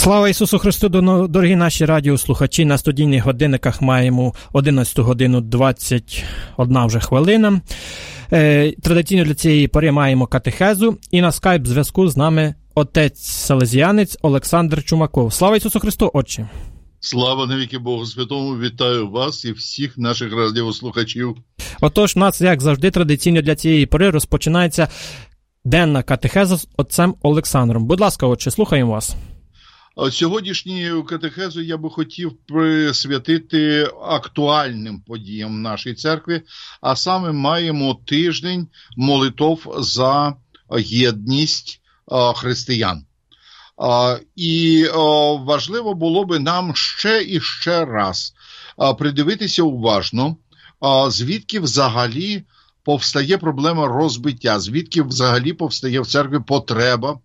Слава Ісусу Христу, дорогі наші радіослухачі. На студійних годинниках маємо 11 годину 21 вже хвилина. Традиційно для цієї пори маємо катехезу. І на скайп-зв'язку з нами отець-селезіянець Олександр Чумаков. Слава Ісусу Христу, отче! Слава навіки Богу Святому, вітаю вас і всіх наших радіослухачів. Отож, у нас, як завжди, традиційно для цієї пори розпочинається денна катехеза з отцем Олександром. Будь ласка, отче, слухаємо вас. Сьогоднішню катехезу я би хотів присвятити актуальним подіям в нашій церкві, а саме маємо тиждень молитов за єдність християн. І важливо було би нам ще і ще раз придивитися уважно, звідки взагалі повстає проблема розбиття, звідки взагалі повстає в церкві потреба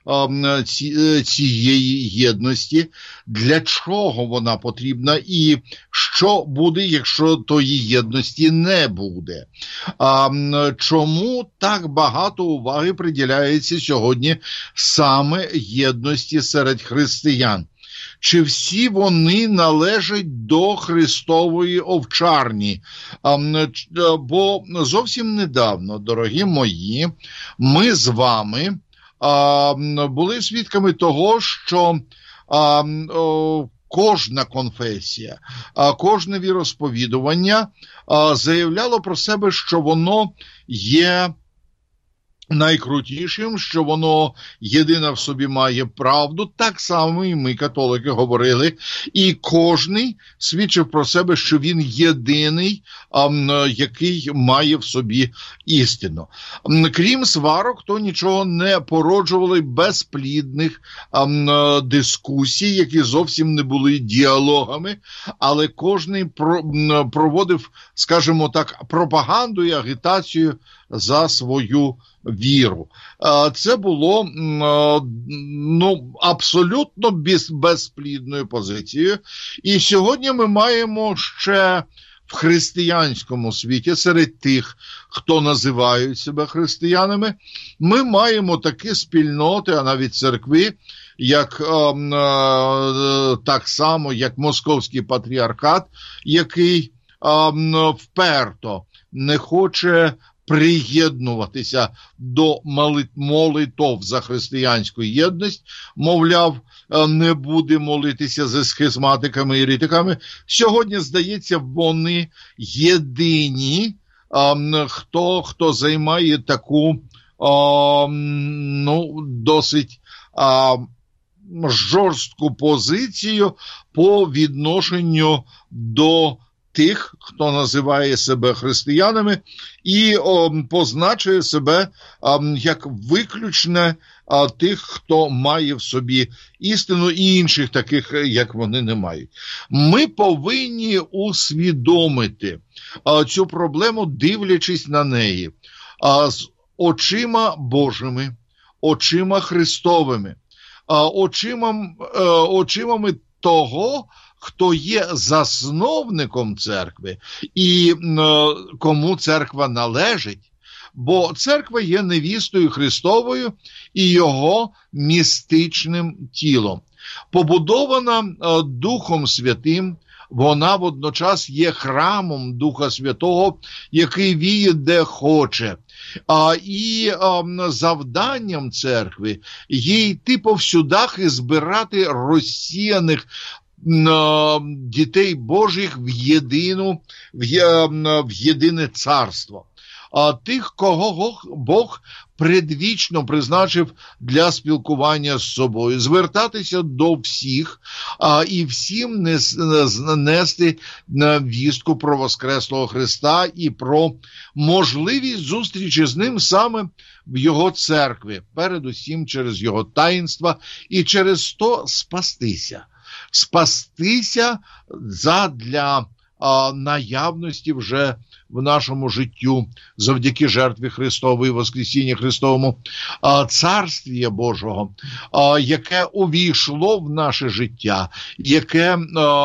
цієї єдності, для чого вона потрібна і що буде, якщо тої єдності не буде. Чому так багато уваги приділяється сьогодні саме єдності серед християн? Чи всі вони належать до Христової овчарні? Бо зовсім недавно, дорогі мої, ми з вами були свідками того, що кожна конфесія, кожне віросповідування заявляло про себе, що воно є найкрутішим, що воно єдине в собі має правду. Так само і ми, католики, говорили. І кожний свідчив про себе, що він єдиний, який має в собі істину. Крім сварок, то нічого не породжували безплідних дискусій, які зовсім не були діалогами, але кожний проводив, скажімо так, пропаганду і агітацію за свою віру. Це було абсолютно безплідною позицією. І сьогодні ми маємо ще в християнському світі, серед тих, хто називають себе християнами, ми маємо такі спільноти, а навіть церкви, як так само, як Московський патріархат, який вперто не хоче приєднуватися до молитов за християнську єдність, мовляв, не буде молитися за схизматиками і еретиками. Сьогодні, здається, вони єдині, хто займає таку досить жорстку позицію по відношенню до тих, хто називає себе християнами і позначує себе як виключне тих, хто має в собі істину, і інших таких, як вони, не мають. Ми повинні усвідомити цю проблему, дивлячись на неї з очима Божими, очима Христовими, очимами того, хто є засновником церкви і кому церква належить, бо церква є невістою Христовою і його містичним тілом. Побудована Духом Святим, вона водночас є храмом Духа Святого, який віє де хоче. І завданням церкви є йти повсюдах і збирати розсіяних дітей Божих в єдине царство. Тих, кого Бог предвічно призначив для спілкування з собою, звертатися до всіх і всім нести вістку про воскреслого Христа і про можливість зустрічі з ним саме в його церкві, передусім через його таїнства і через то спастися задля наявності вже в нашому життю завдяки жертві Христової, Воскресіння Христовому, Царствія Божого, яке увійшло в наше життя, яке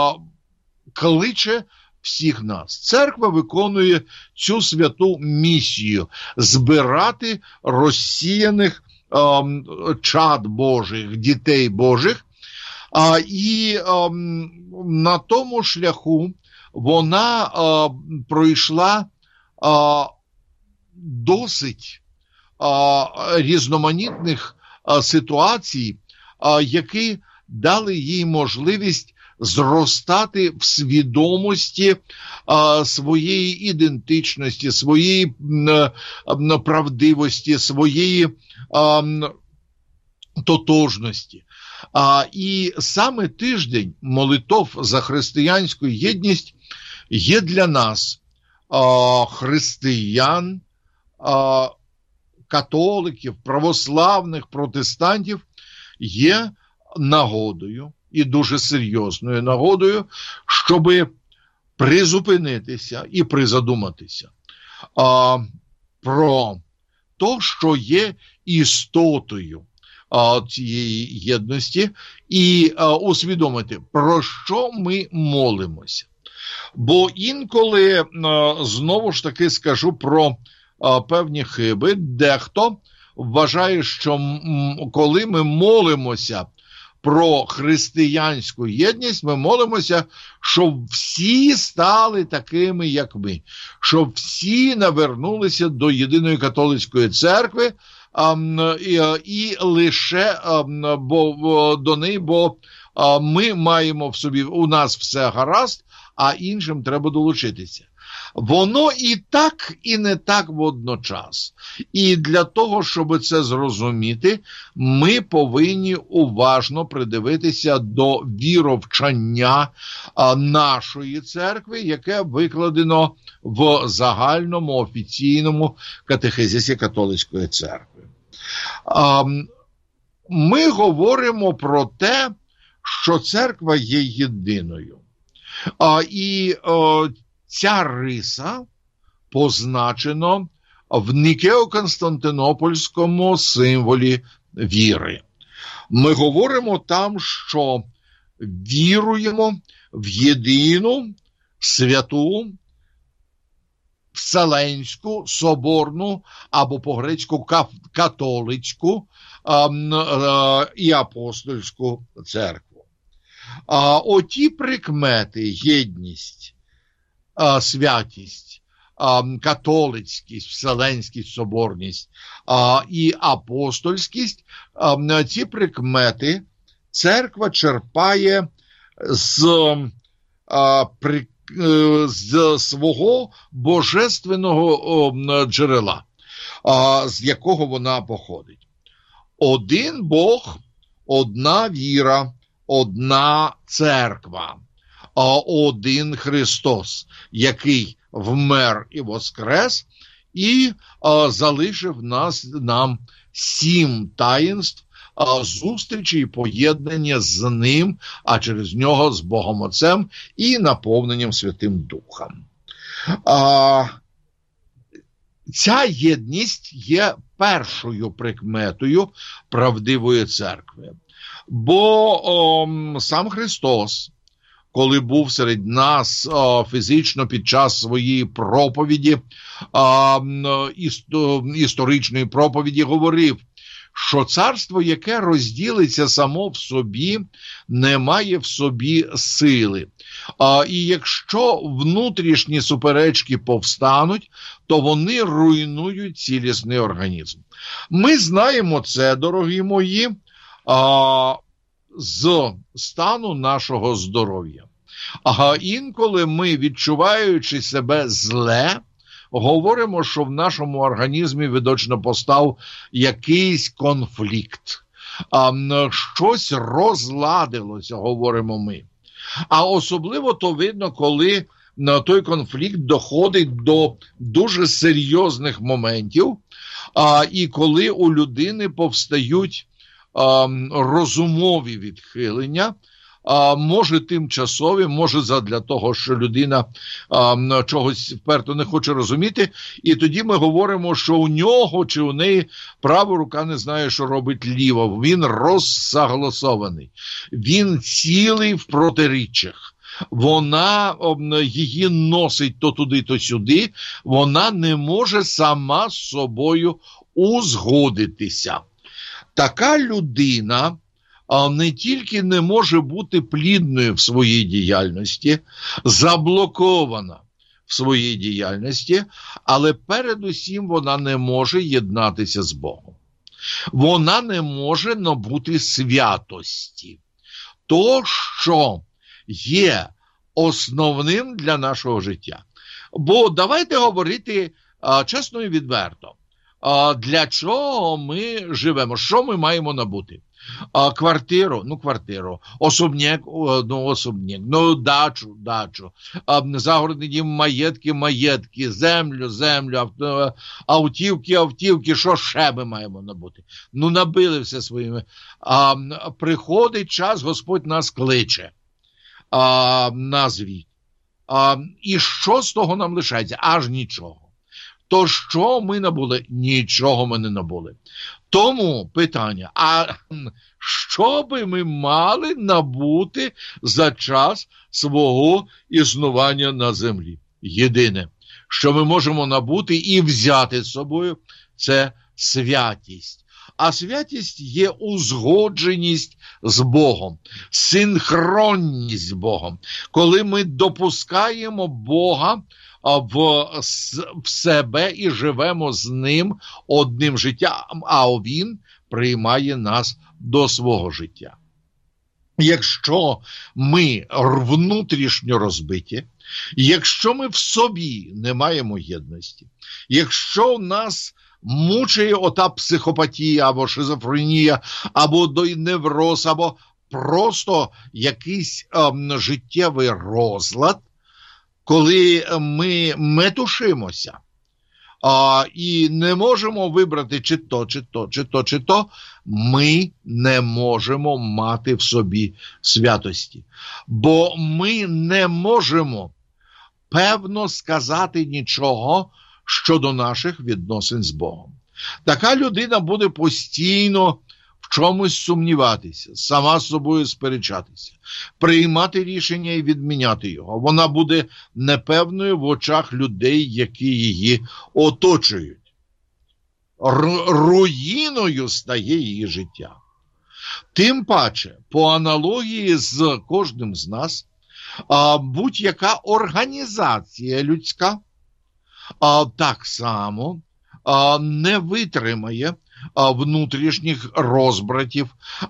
кличе всіх нас. Церква виконує цю святу місію – збирати розсіяних чад Божих, дітей Божих, І на тому шляху вона пройшла досить різноманітних ситуацій, які дали їй можливість зростати в свідомості своєї ідентичності, своєї правдивості, своєї тотожності. І саме тиждень молитов за християнську єдність є для нас, християн, католиків, православних, протестантів, є нагодою, і дуже серйозною нагодою, щоб призупинитися і призадуматися про те, що є істотою цієї єдності, і усвідомити, про що ми молимося. Бо інколи, знову ж таки скажу про певні хиби, дехто вважає, що коли ми молимося про християнську єдність, ми молимося, щоб всі стали такими, як ми, щоб всі навернулися до єдиної католицької церкви, і лише до неї, бо ми маємо в собі, у нас все гаразд, а іншим треба долучитися. Воно і так, і не так водночас. І для того, щоб це зрозуміти, ми повинні уважно придивитися до віровчання нашої церкви, яке викладено в загальному офіційному катехизисі католицької церкви. Ми говоримо про те, що церква є єдиною. І ця риса позначено в Нікео-Константинопольському символі віри. Ми говоримо там, що віруємо в єдину, святу, вселенську, соборну, або по-грецьку католицьку і апостольську церкву. Оті прикмети, єдність, святість, католицькість, вселенськість, соборність і апостольськість, ці прикмети церква черпає з свого божественного джерела, з якого вона походить. Один Бог, одна віра, одна церква, один Христос, який вмер і воскрес, і залишив нам 7 таїнств зустрічі і поєднання з ним, а через нього з Богом Отцем і наповненням Святим Духом. Ця єдність є першою прикметою правдивої церкви. Бо сам Христос, коли був серед нас фізично під час своєї проповіді, історичної проповіді, говорив, що царство, яке розділиться само в собі, не має в собі сили. І якщо внутрішні суперечки повстануть, то вони руйнують цілісний організм. Ми знаємо це, дорогі мої, з стану нашого здоров'я. Інколи ми, відчуваючи себе зле, говоримо, що в нашому організмі видочно постав якийсь конфлікт. Щось розладилося, говоримо ми. А особливо то видно, коли той конфлікт доходить до дуже серйозних моментів, і коли у людини повстають розумові відхилення, може тимчасові, може задля того, що людина чогось вперто не хоче розуміти, і тоді ми говоримо, що у нього чи у неї права рука не знає, що робить ліва. Він розсогласований, він цілий в протиріччях. Вона її носить то туди, то сюди, вона не може сама з собою узгодитися. Така людина не тільки не може бути плідною в своїй діяльності, заблокована в своїй діяльності, але передусім вона не може єднатися з Богом. Вона не може набути святості. То, що є основним для нашого життя. Бо давайте говорити чесно і відверто. Для чого ми живемо? Що ми маємо набути? Квартиру, особняк, дачу, загородний дім, маєтки, землю, автівки, що ще ми маємо набути? Набили все своїми. Приходить час, Господь нас кличе на звіт. І що з того нам лишається? Аж нічого. То що ми набули? Нічого ми не набули. Тому питання, а що би ми мали набути за час свого існування на землі? Єдине, що ми можемо набути і взяти з собою, це святість. А святість є узгодженість з Богом, синхронність з Богом. Коли ми допускаємо Бога в себе і живемо з Ним одним життям, а Він приймає нас до свого життя. Якщо ми внутрішньо розбиті, якщо ми в собі не маємо єдності, якщо в нас мучає ота психопатія, або шизофренія, або невроз, або просто якийсь життєвий розлад, коли ми метушимося і не можемо вибрати чи то, ми не можемо мати в собі святості. Бо ми не можемо певно сказати нічого щодо наших відносин з Богом. Така людина буде постійно в чомусь сумніватися, сама з собою сперечатися, приймати рішення і відміняти його. Вона буде непевною в очах людей, які її оточують. Руїною стає її життя. Тим паче, по аналогії з кожним з нас, будь-яка організація людська так само не витримає внутрішніх розбратів.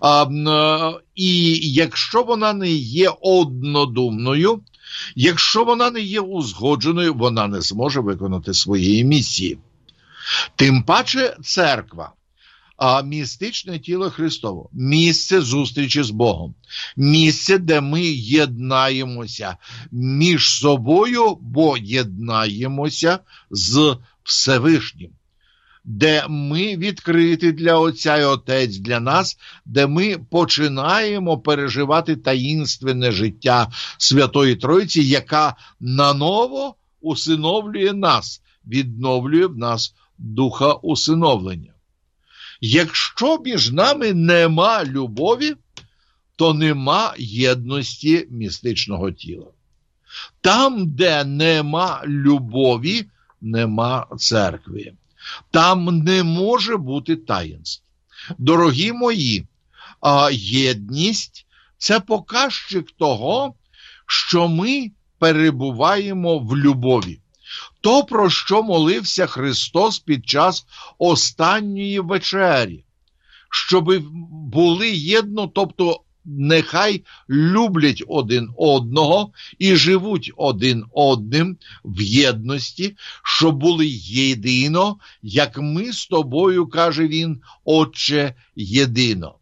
І якщо вона не є однодумною, якщо вона не є узгодженою, вона не зможе виконати своєї місії. Тим паче церква, містичне тіло Христово, місце зустрічі з Богом, місце, де ми єднаємося між собою, бо єднаємося з Всевишнім, де ми відкриті для Отця і Отець для нас, де ми починаємо переживати таїнственне життя Святої Тройці, яка наново усиновлює нас, відновлює в нас духа усиновлення. Якщо між нами нема любові, то нема єдності містичного тіла. Там, де нема любові, нема церкви. Там не може бути таїнств. Дорогі мої, єдність – це показчик того, що ми перебуваємо в любові. То, про що молився Христос під час останньої вечері. Щоб були єдно, тобто нехай люблять один одного і живуть один одним в єдності, щоб були єдино, як ми з тобою, каже він, Отче, єдино.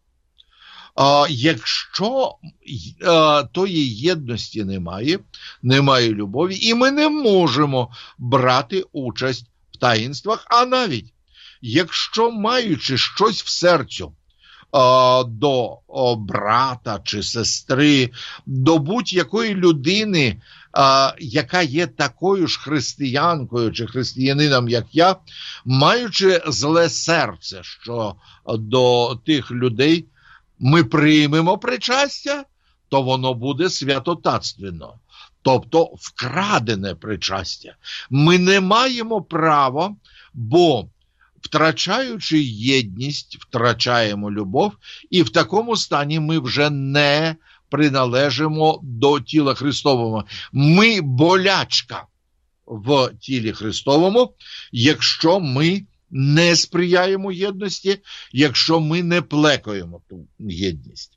Якщо тої єдності немає любові, і ми не можемо брати участь в таїнствах, а навіть якщо маючи щось в серцю до брата чи сестри, до будь-якої людини, яка є такою ж християнкою чи християнином, як я, маючи зле серце, що до тих людей ми приймемо причастя, то воно буде святотатственно, тобто вкрадене причастя. Ми не маємо права, бо втрачаючи єдність, втрачаємо любов, і в такому стані ми вже не приналежимо до тіла Христового. Ми болячка в тілі Христовому, якщо ми не сприяємо єдності, якщо ми не плекаємо ту єдність.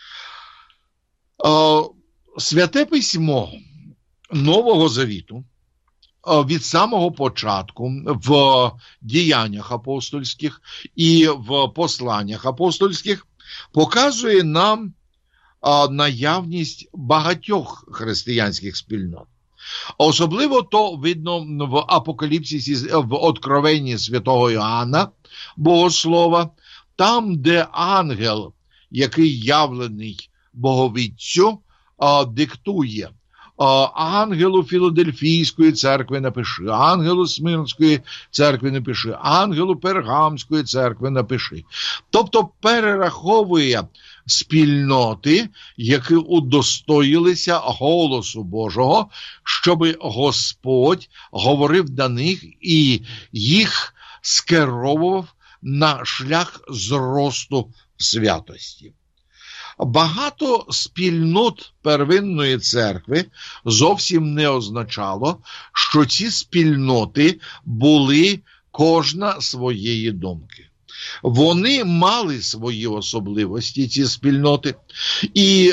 Святе письмо Нового Завіту від самого початку в діяннях апостольських і в посланнях апостольських показує нам наявність багатьох християнських спільнот. Особливо то видно в Апокаліпсисі, в Откровенні святого Іоанна, Богослова, там, де ангел, який явлений Боговідцю, диктує: ангелу Філадельфійської церкви напиши, ангелу Смирнської церкви напиши, ангелу Пергамської церкви напиши. Тобто перераховує спільноти, які удостоїлися голосу Божого, щоб Господь говорив до них і їх скеровував на шлях зросту святості. Багато спільнот первинної церкви зовсім не означало, що ці спільноти були кожна своєї думки. Вони мали свої особливості, ці спільноти, і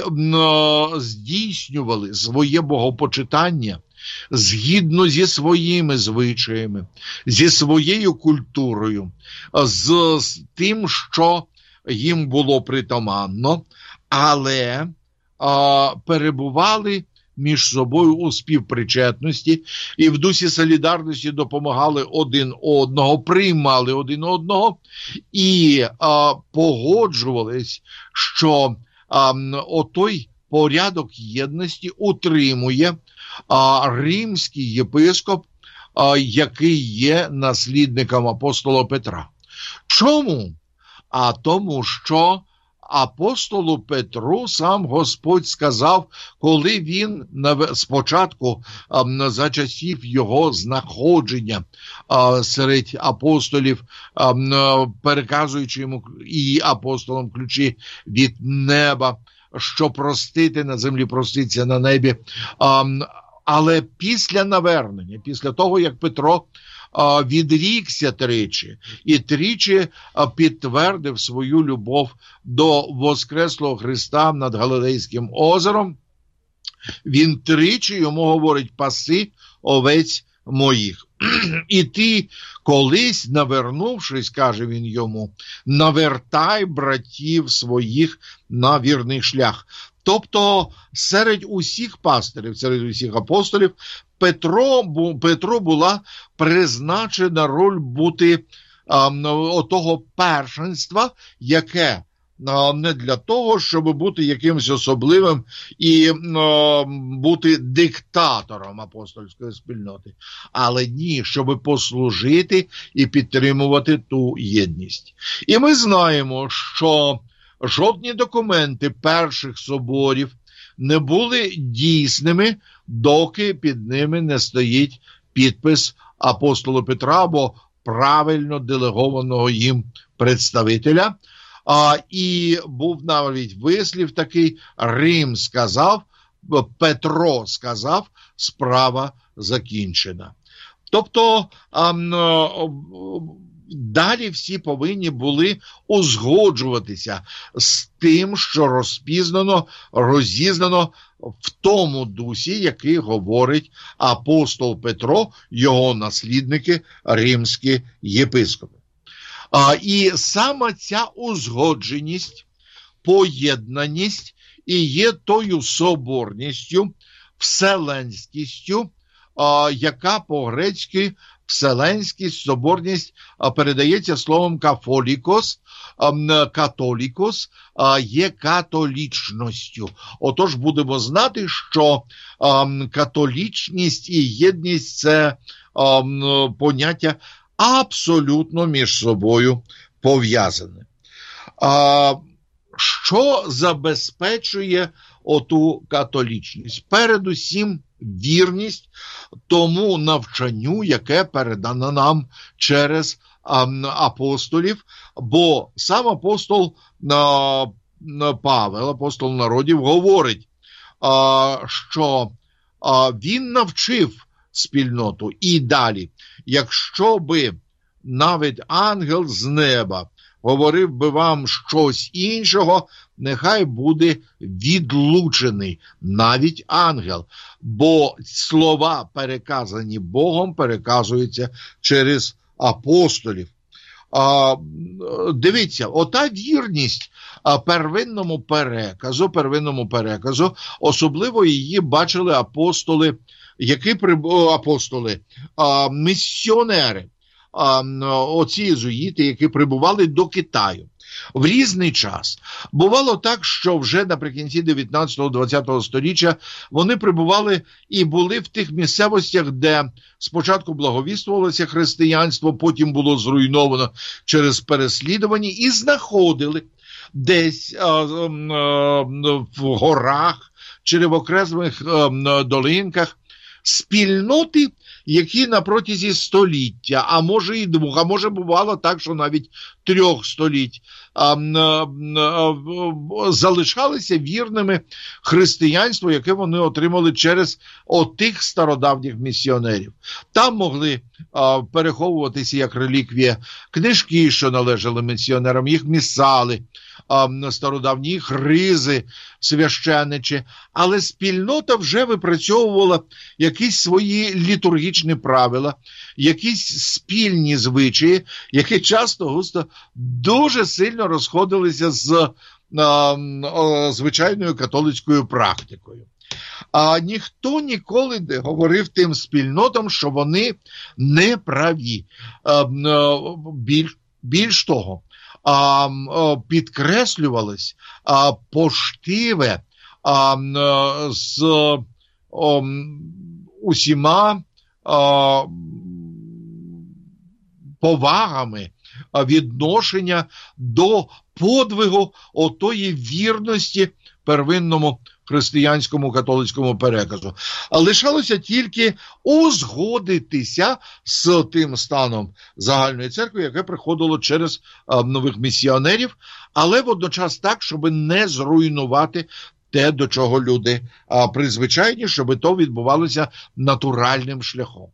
здійснювали своє богопочитання згідно зі своїми звичаями, зі своєю культурою, з тим, що їм було притаманно, але перебували між собою у співпричетності і в дусі солідарності допомагали один одного, приймали один одного і погоджувались, що отой порядок єдності утримує римський єпископ, який є наслідником апостола Петра. Чому? А тому, що апостолу Петру сам Господь сказав, коли він спочатку за часів його знаходження серед апостолів, переказуючи йому і апостолам ключі від неба, що простити на землі, проститься на небі. Але після навернення, після того, як Петро відрікся тричі і тричі підтвердив свою любов до воскреслого Христа над Галилейським озером, він тричі йому говорить: паси овець моїх. І ти колись, навернувшись, каже він йому, навертай братів своїх на вірний шлях. Тобто серед усіх пастирів, серед усіх апостолів Петру була призначена роль бути отого першинства, яке не для того, щоб бути якимось особливим і бути диктатором апостольської спільноти, але ні, щоб послужити і підтримувати ту єдність. І ми знаємо, що жодні документи перших соборів не були дійсними, доки під ними не стоїть підпис апостола Петра або правильно делегованого їм представителя. І був навіть вислів такий: Рим сказав, Петро сказав, справа закінчена. Тобто далі всі повинні були узгоджуватися з тим, що розізнано в тому дусі, який говорить апостол Петро, його наслідники, римські єпископи. І саме ця узгодженість, поєднаність і є тою соборністю, вселенськістю, яка по-грецьки вселенськість, соборність передається словом кафолікос, католікос є католічністю. Отож будемо знати, що католічність і єдність – це поняття абсолютно між собою пов'язане. Що забезпечує оту католічність? Передусім вірність тому навчанню, яке передано нам через апостолів, бо сам апостол Павел, апостол народів, говорить, що він навчив спільноту. І далі, якщо би навіть ангел з неба говорив би вам щось іншого, нехай буде відлучений навіть ангел, бо слова, переказані Богом, переказуються через апостолів. Дивіться, ота вірність первинному переказу, особливо її бачили місіонери, оці єзуїти, які прибували до Китаю в різний час. Бувало так, що вже наприкінці 19-20 століття вони прибували і були в тих місцевостях, де спочатку благовіствувалося християнство, потім було зруйновано через переслідування, і знаходили десь в горах чи в окремих долинках спільноти, які на протязі століття, а може і двох, а може бувало так, що навіть 3 століть, залишалися вірними християнству, яке вони отримали через отих стародавніх місіонерів. Там могли переховуватися як реліквія книжки, що належали місіонерам, їх місали, стародавні їх ризи священичі, але спільнота вже випрацьовувала якісь свої літургічні правила, якісь спільні звичаї, які часто-густо дуже сильно розходилися з звичайною католицькою практикою. Ніхто ніколи не говорив тим спільнотам, що вони не праві. Більш того, підкреслювалось поштиве з усіма повагами відношення до подвигу отої вірності первинному християнському католицькому переказу. Лишалося тільки узгодитися з тим станом загальної церкви, яке приходило через нових місіонерів, але водночас так, щоб не зруйнувати те, до чого люди призвичайні, щоб то відбувалося натуральним шляхом.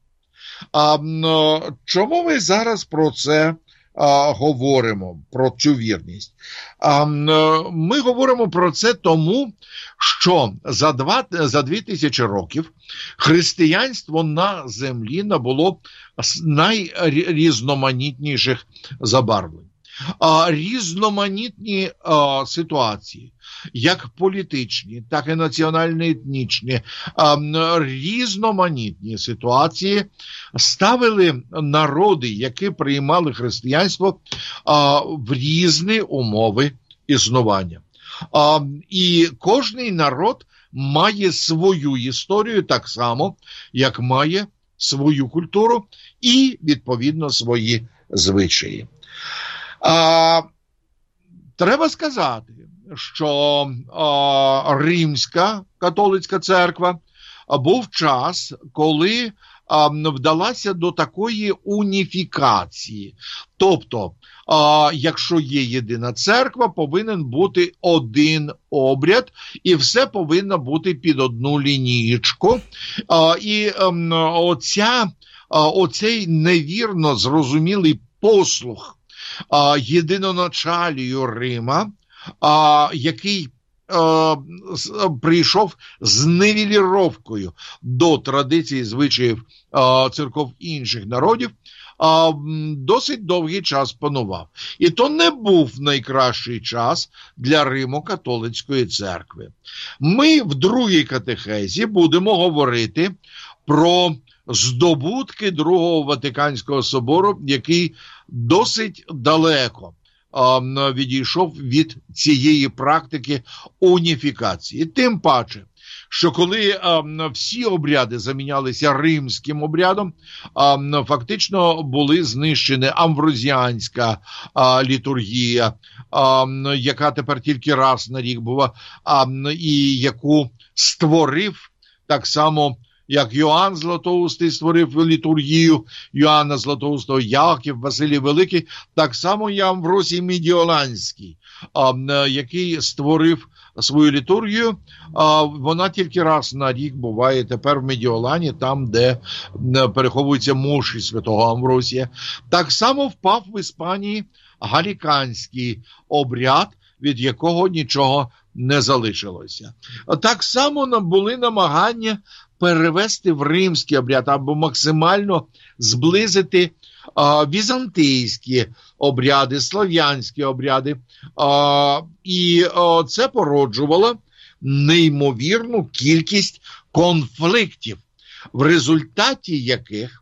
Чому ми зараз про це говоримо, про цю вірність? Ми говоримо про це тому, що за 2000 років християнство на землі набуло найрізноманітніших забарвлень. Різноманітні ситуації, як політичні, так і національно-етнічні, різноманітні ситуації ставили народи, які приймали християнство, в різні умови існування. І кожний народ має свою історію так само, як має свою культуру і, відповідно, свої звичаї. Треба сказати, що Римська католицька церква був час, коли вдалася до такої уніфікації. Тобто, якщо є єдина церква, повинен бути один обряд, і все повинно бути під одну лінієчку. І оцей невірно зрозумілий послух єдиноначалію Рима, який прийшов з нівеліровкою до традицій, звичаїв церков інших народів, досить довгий час панував. І то не був найкращий час для Римо-католицької церкви. Ми в другій катехезі будемо говорити про здобутки Другого Ватиканського собору, який досить далеко відійшов від цієї практики уніфікації. Тим паче, що коли всі обряди замінялися римським обрядом, фактично були знищені амврозіанська літургія, яка тепер тільки раз на рік була, і яку створив так само як Йоанн Златоустий створив літургію Йоанна Златоустого, Яків, Василій Великий, так само і Амвросій Медіоланський, який створив свою літургію. Вона тільки раз на рік буває тепер в Медіолані, там, де переховуються мощі святого Амвросія. Так само впав в Іспанії галіканський обряд, від якого нічого не залишилося. Так само були намагання перевести в римський обряд або максимально зблизити візантійські обряди, слов'янські обряди. І це породжувало неймовірну кількість конфліктів, в результаті яких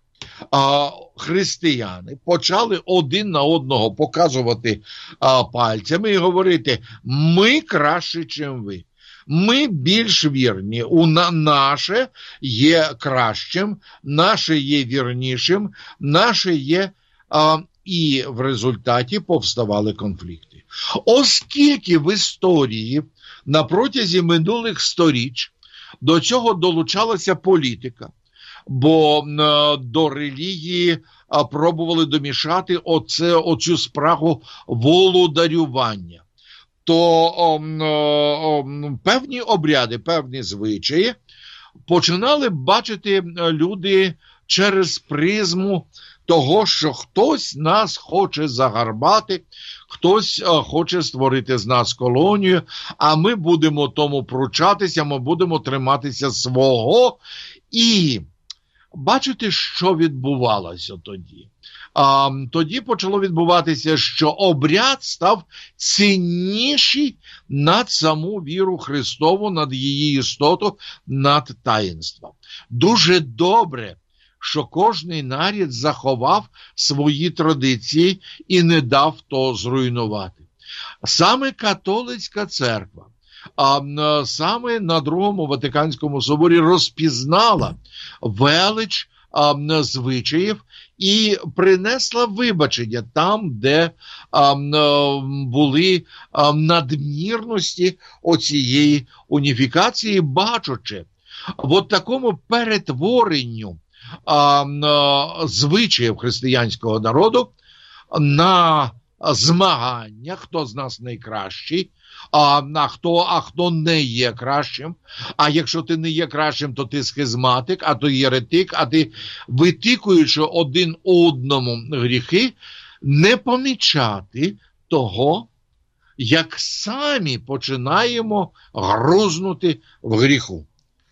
християни почали один на одного показувати пальцями і говорити: ми краще, ніж ви. Ми більш вірні, наше є кращим, наше є вірнішим, наше є... І в результаті повставали конфлікти. Оскільки в історії на протязі минулих сторіч до цього долучалася політика, бо до релігії пробували домішати оцю спрагу володарювання, то певні обряди, певні звичаї починали бачити люди через призму того, що хтось нас хоче загарбати, хтось хоче створити з нас колонію, а ми будемо тому пручатися, ми будемо триматися свого. І бачите, що відбувалося тоді? Тоді почало відбуватися, що обряд став цінніший над саму віру Христову, над її істоту, над таїнством. Дуже добре, що кожний народ заховав свої традиції і не дав то зруйнувати. Саме католицька церква, саме на Другому Ватиканському соборі розпізнала велич звичаїв і принесла вибачення там, де були надмірності оцієї уніфікації, бачучи в такому перетворенню звичаїв християнського народу на змагання, хто з нас найкращий, а хто не є кращим. А якщо ти не є кращим, то ти схизматик, а то єретик, а ти, витикуючи один одному гріхи, не помічати того, як самі починаємо грузнути в гріху.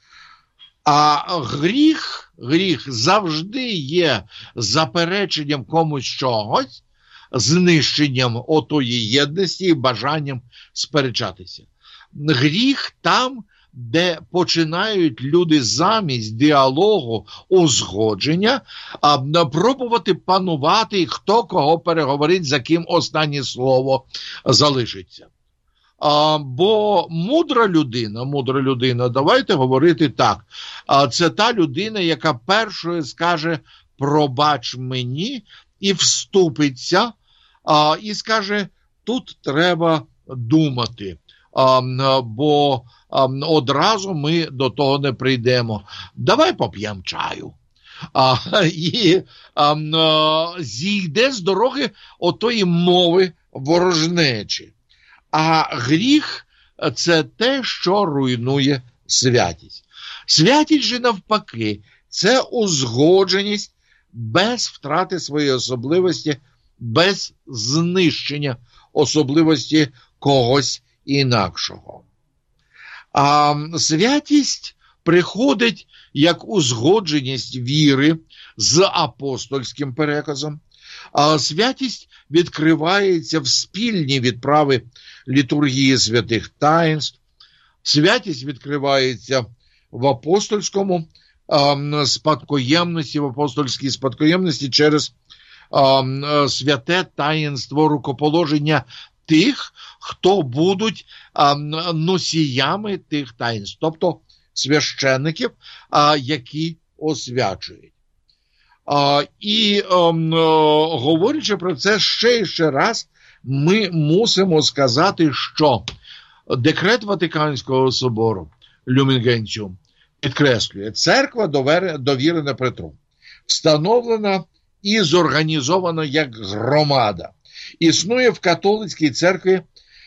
А гріх завжди є запереченням комусь чогось, знищенням отої єдності і бажанням сперечатися. Гріх там, де починають люди замість діалогу, узгодження, пробувати панувати, хто кого переговорить, за ким останнє слово залишиться. Бо мудра людина, давайте говорити так, це та людина, яка першою скаже «пробач мені» і вступиться, і скаже «тут треба думати», бо одразу ми до того не прийдемо. Давай поп'ємо чаю. І зійде з дороги отої мови ворожнечі. А гріх – це те, що руйнує святість. Святість же навпаки, це узгодженість без втрати своєї особливості, без знищення особливості когось інакшого. А святість приходить як узгодженість віри з апостольським переказом. А святість відкривається в спільні відправи літургії святих таїнств. Святість відкривається в апостольському спадкоємності, в апостольській спадкоємності через святе таїнство рукоположення тих, хто будуть носіями тих таїнств, тобто священників, які освячують. І говорячи про це ще раз, ми мусимо сказати, що декрет Ватиканського собору Люмен Гентіум підкреслює, церква довірена Петру, встановлена і зорганізована як громада. Існує в католицькій церкві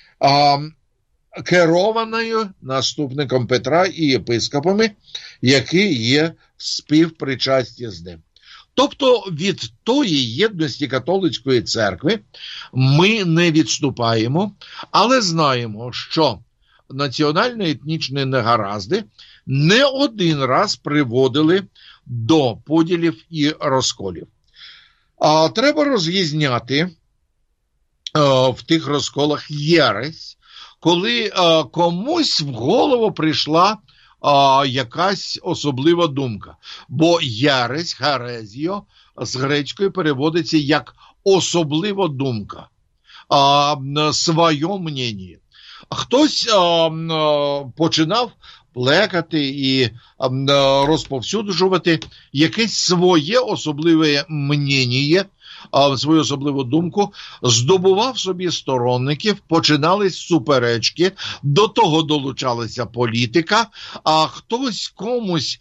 керованою наступником Петра і єпископами, які є в співпричасті з ним. Тобто від тої єдності католицької церкви ми не відступаємо, але знаємо, що національно-етнічні негаразди не один раз приводили до поділів і розколів. Треба розрізняти в тих розколах єресь, коли комусь в голову прийшла якась особлива думка. Бо єресь, херезіо, з грецької переводиться як особлива думка, своє мнення. Хтось починав плекати і розповсюджувати якесь своє особливе мнення, свою особливу думку, здобував собі сторонників, починались суперечки, до того долучалася політика, а хтось комусь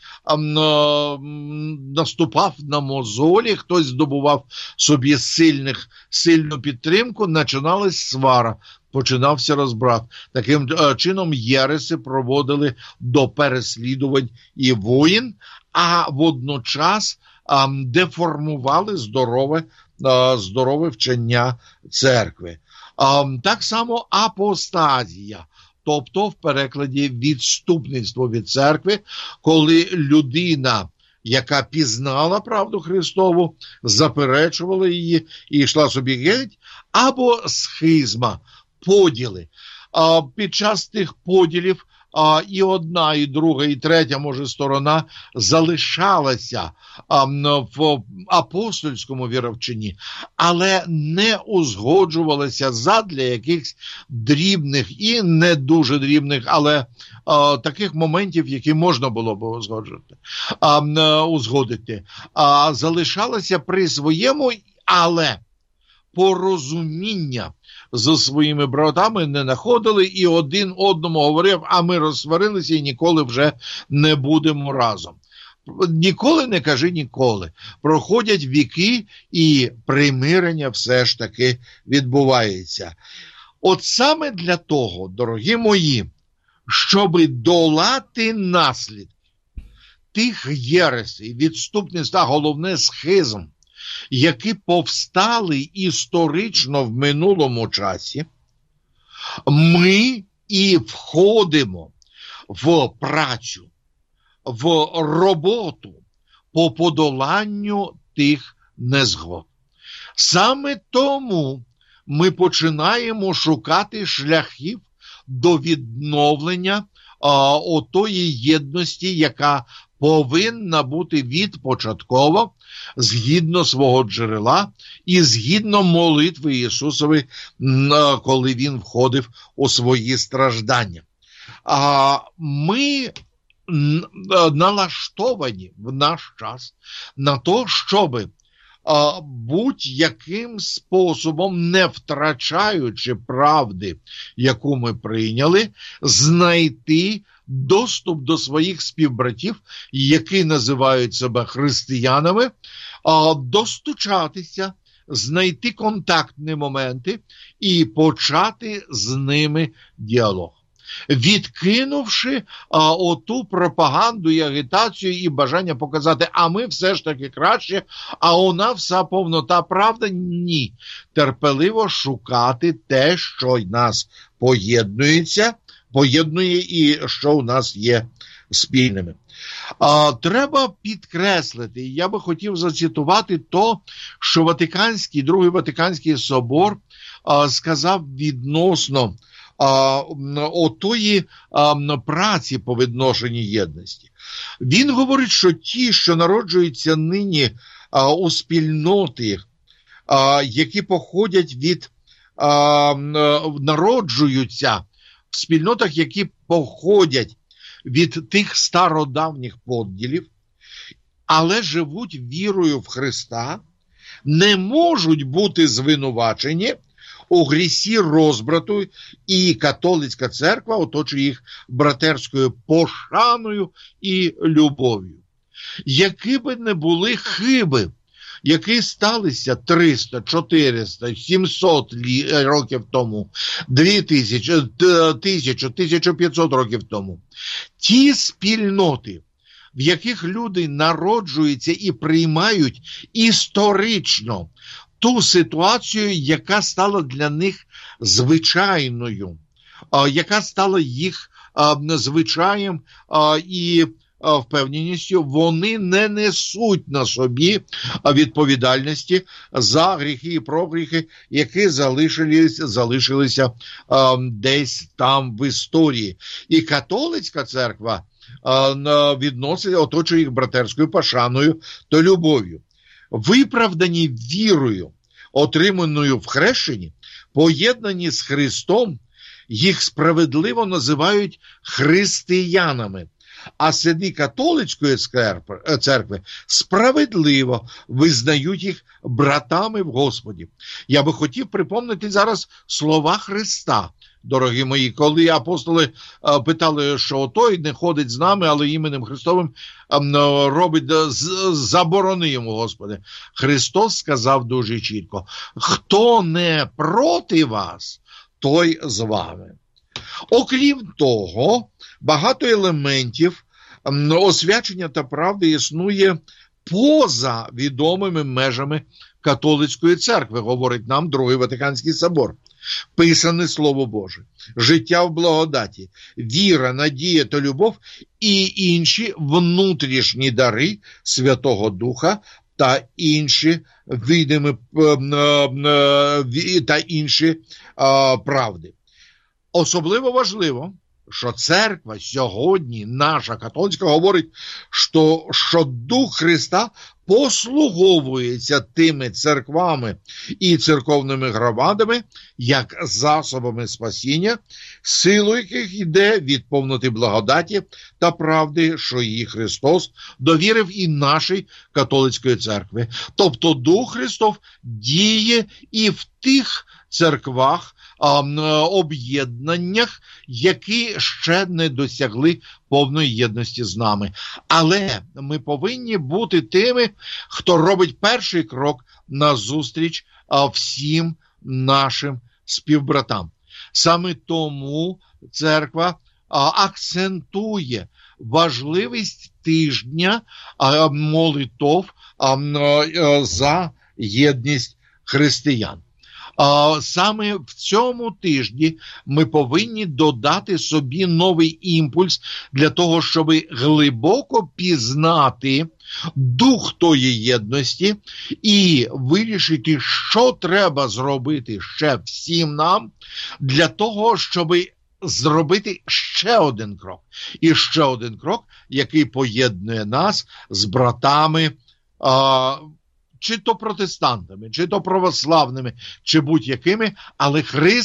наступав на мозолі, хтось здобував собі сильну підтримку, починалась свара, починався розбрат. Таким чином єреси проводили до переслідувань і воїн, а водночас деформували здорове вчення церкви. Так само апостазія, тобто в перекладі відступництво від церкви, коли людина, яка пізнала правду Христову, заперечувала її і йшла собі геть, або схизма, поділи. Під час тих поділів і одна, і друга, і третя, може, сторона залишалася в апостольському віровченні, але не узгоджувалася задля якихось дрібних і не дуже дрібних, але таких моментів, які можна було б узгодити. Залишалася при своєму, але порозуміння зі своїми братами не знаходили і один одному говорив, а ми розсварилися і ніколи вже не будемо разом. Ніколи не кажи ніколи. Проходять віки і примирення все ж таки відбувається. От саме для того, дорогі мої, щоби долати наслідки тих єресей, відступництв, а головне схизм, які повстали історично в минулому часі, ми і входимо в працю, в роботу по подоланню тих незгод. Саме тому ми починаємо шукати шляхів до відновлення отої єдності, яка повинна бути відпочатково, згідно свого джерела і згідно молитви Ісусової, коли Він входив у свої страждання. Ми налаштовані в наш час на те, щоб будь-яким способом, не втрачаючи правди, яку ми прийняли, знайти доступ до своїх співбратів, які називають себе християнами, достучатися, знайти контактні моменти і почати з ними діалог. Відкинувши оту пропаганду і агітацію і бажання показати, а ми все ж таки краще, а у нас вся повнота правда, ні. Терпеливо шукати те, що нас поєднує і що у нас є спільними. Треба підкреслити, я би хотів зацитувати то, що Другий Ватиканський собор сказав відносно отої праці по відношенню єдності. Він говорить, що ті, що народжуються нині у спільноти, які походять народжуються в спільнотах, які походять від тих стародавніх поділів, але живуть вірою в Христа, не можуть бути звинувачені у грісі розбрату, і католицька церква оточує їх братерською пошаною і любов'ю. Які би не були хиби, які сталися 300, 400, 700 років тому, 2000, 1000, 1500 років тому, ті спільноти, в яких люди народжуються і приймають історично ту ситуацію, яка стала для них звичайною, яка стала їх звичаєм і впевненістю, вони не несуть на собі відповідальності за гріхи і прогріхи, які залишилися десь там в історії. І католицька церква оточує їх братерською пошаною та любов'ю. Виправдані вірою, отриманою в хрещенні, поєднані з Христом, їх справедливо називають християнами. А сини католицької церкви справедливо визнають їх братами в Господі. Я би хотів припомнити зараз слова Христа, дорогі мої, коли апостоли питали, що той не ходить з нами, але іменем Христовим робить, заборони йому, Господи. Христос сказав дуже чітко: хто не проти вас, той з вами. Окрім того, багато елементів освячення та правди існує поза відомими межами католицької церкви, говорить нам Другий Ватиканський собор. Писане Слово Боже, життя в благодаті, віра, надія та любов і інші внутрішні дари Святого Духа та інші видимі та інші правди. Особливо важливо, що церква сьогодні, наша католицька, говорить, що Дух Христа послуговується тими церквами і церковними громадами, як засобами спасіння, силою яких йде від повноти благодаті та правди, що її Христос довірив і нашій католицької церкви. Тобто Дух Христов діє і в тих церквах, об'єднаннях, які ще не досягли повної єдності з нами. Але ми повинні бути тими, хто робить перший крок назустріч всім нашим співбратам. Саме тому церква акцентує важливість тижня молитов за єдність християн. Саме в цьому тижні ми повинні додати собі новий імпульс для того, щоб глибоко пізнати дух тої єдності і вирішити, що треба зробити ще всім нам для того, щоб зробити ще один крок. І ще один крок, який поєднує нас з братами, чи то протестантами, чи то православними, чи будь-якими, але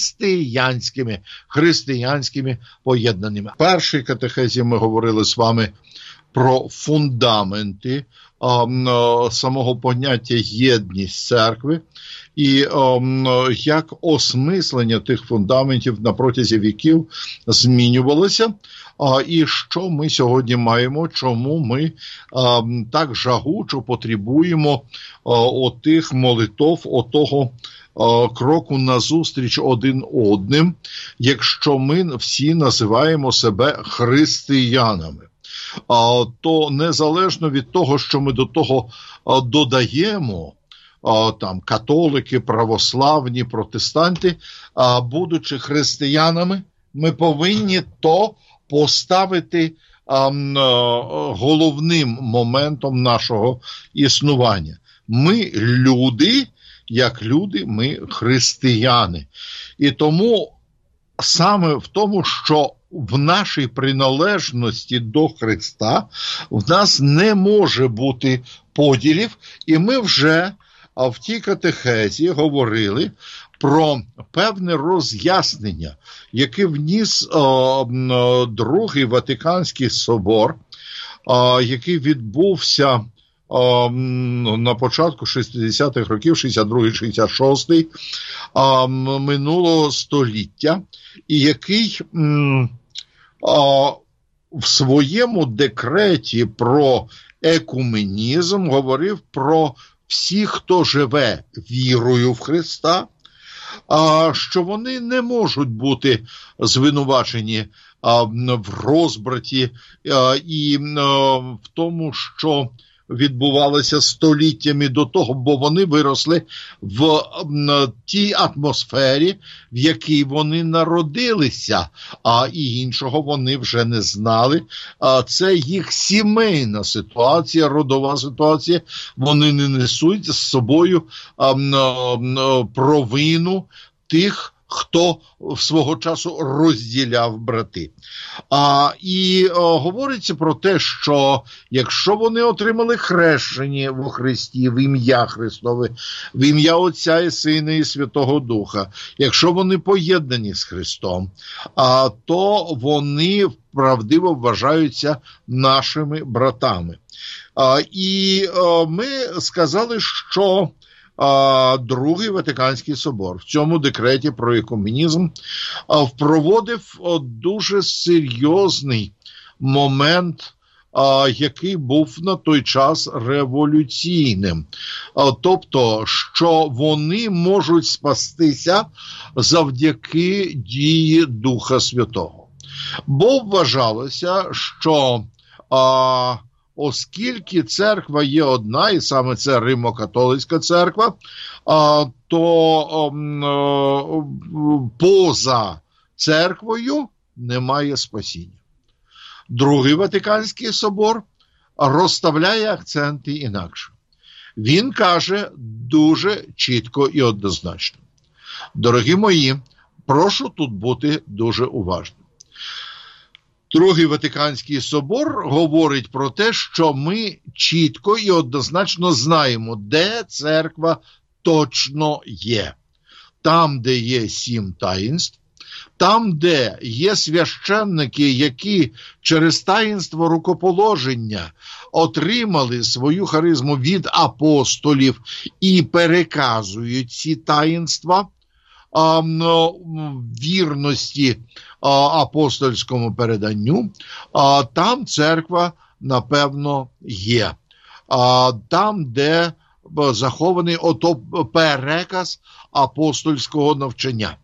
християнськими поєднаними. В першій катехезі ми говорили з вами про фундаменти самого поняття єдність церкви і як осмислення тих фундаментів на протязі віків змінювалося. І що ми сьогодні маємо, чому ми так жагучо потребуємо отих молитов, отого кроку назустріч один одним, якщо ми всі називаємо себе християнами. То незалежно від того, що ми до того додаємо, там католики, православні, протестанти, будучи християнами, ми повинні то поставити головним моментом нашого існування. Ми люди, як люди, ми християни. І тому саме в тому, що в нашій приналежності до Христа в нас не може бути поділів, і ми вже в тій катехезі говорили про певне роз'яснення, яке вніс Другий Ватиканський собор, який відбувся на початку 60-х років, 62-66 минулого століття, і який в своєму декреті про екуменізм говорив про всіх, хто живе вірою в Христа, що вони не можуть бути звинувачені в розбраті і в тому, що відбувалося століттями до того, бо вони виросли в тій атмосфері, в якій вони народилися, і іншого вони вже не знали. Це їх сімейна ситуація, родова ситуація. Вони не несуть з собою провину тих, хто свого часу розділяв брати. І говориться про те, що якщо вони отримали хрещення во Христі, в ім'я Христове, в ім'я Отця і Сина і Святого Духа, якщо вони поєднані з Христом, то вони правдиво вважаються нашими братами. І ми сказали, що Другий Ватиканський собор в цьому декреті про екуменізм впроводив дуже серйозний момент, який був на той час революційним. Тобто, що вони можуть спастися завдяки дії Духа Святого. Бо вважалося, що оскільки церква є одна, і саме це Римо-католицька церква, то поза церквою немає спасіння. Другий Ватиканський собор розставляє акценти інакше. Він каже дуже чітко і однозначно. Дорогі мої, прошу тут бути дуже уважним. Другий Ватиканський собор говорить про те, що ми чітко і однозначно знаємо, де церква точно є. Там, де є 7 таїнств, там, де є священники, які через таїнство рукоположення отримали свою харизму від апостолів і переказують ці таїнства вірності апостольському переданню, там церква, напевно, є. Там, де захований переказ апостольського навчання.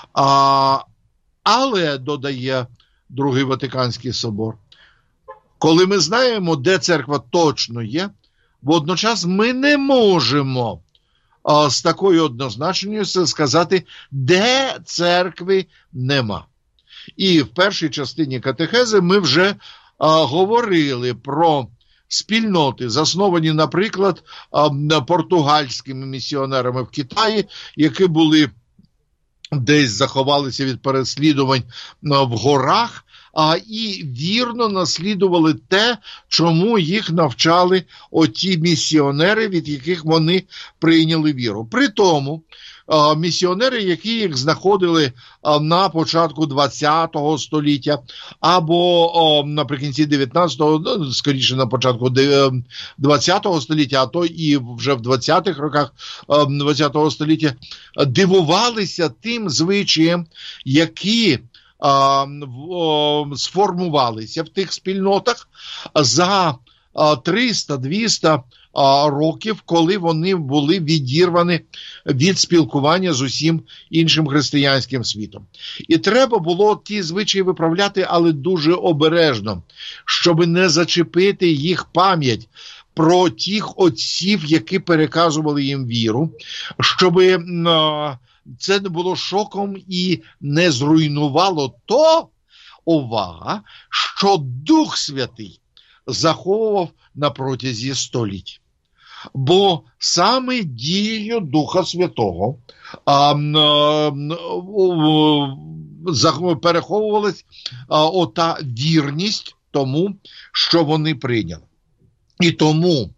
Але, додає Другий Ватиканський собор, коли ми знаємо, де церква точно є, водночас ми не можемо з такою однозначністю сказати, де церкви нема. І в першій частині катехези ми вже говорили про спільноти, засновані, наприклад, португальськими місіонерами в Китаї, які були десь заховалися від переслідувань в горах, і вірно наслідували те, чому їх навчали оті місіонери, від яких вони прийняли віру. При тому, місіонери, які їх знаходили на початку ХХ століття, або наприкінці 19-го, скоріше на початку ХХ століття, а то і вже в 20-х роках ХХ століття, дивувалися тим звичаєм, які сформувалися в тих спільнотах за 300-200 років, коли вони були відірвані від спілкування з усім іншим християнським світом. І треба було ті звичаї виправляти, але дуже обережно, щоб не зачепити їх пам'ять про тих отців, які переказували їм віру, щоб це не було шоком і не зруйнувало то, увага, що Дух Святий заховував на протязі століть. Бо саме дією Духа Святого переховувалась ота вірність тому, що вони прийняли. І тому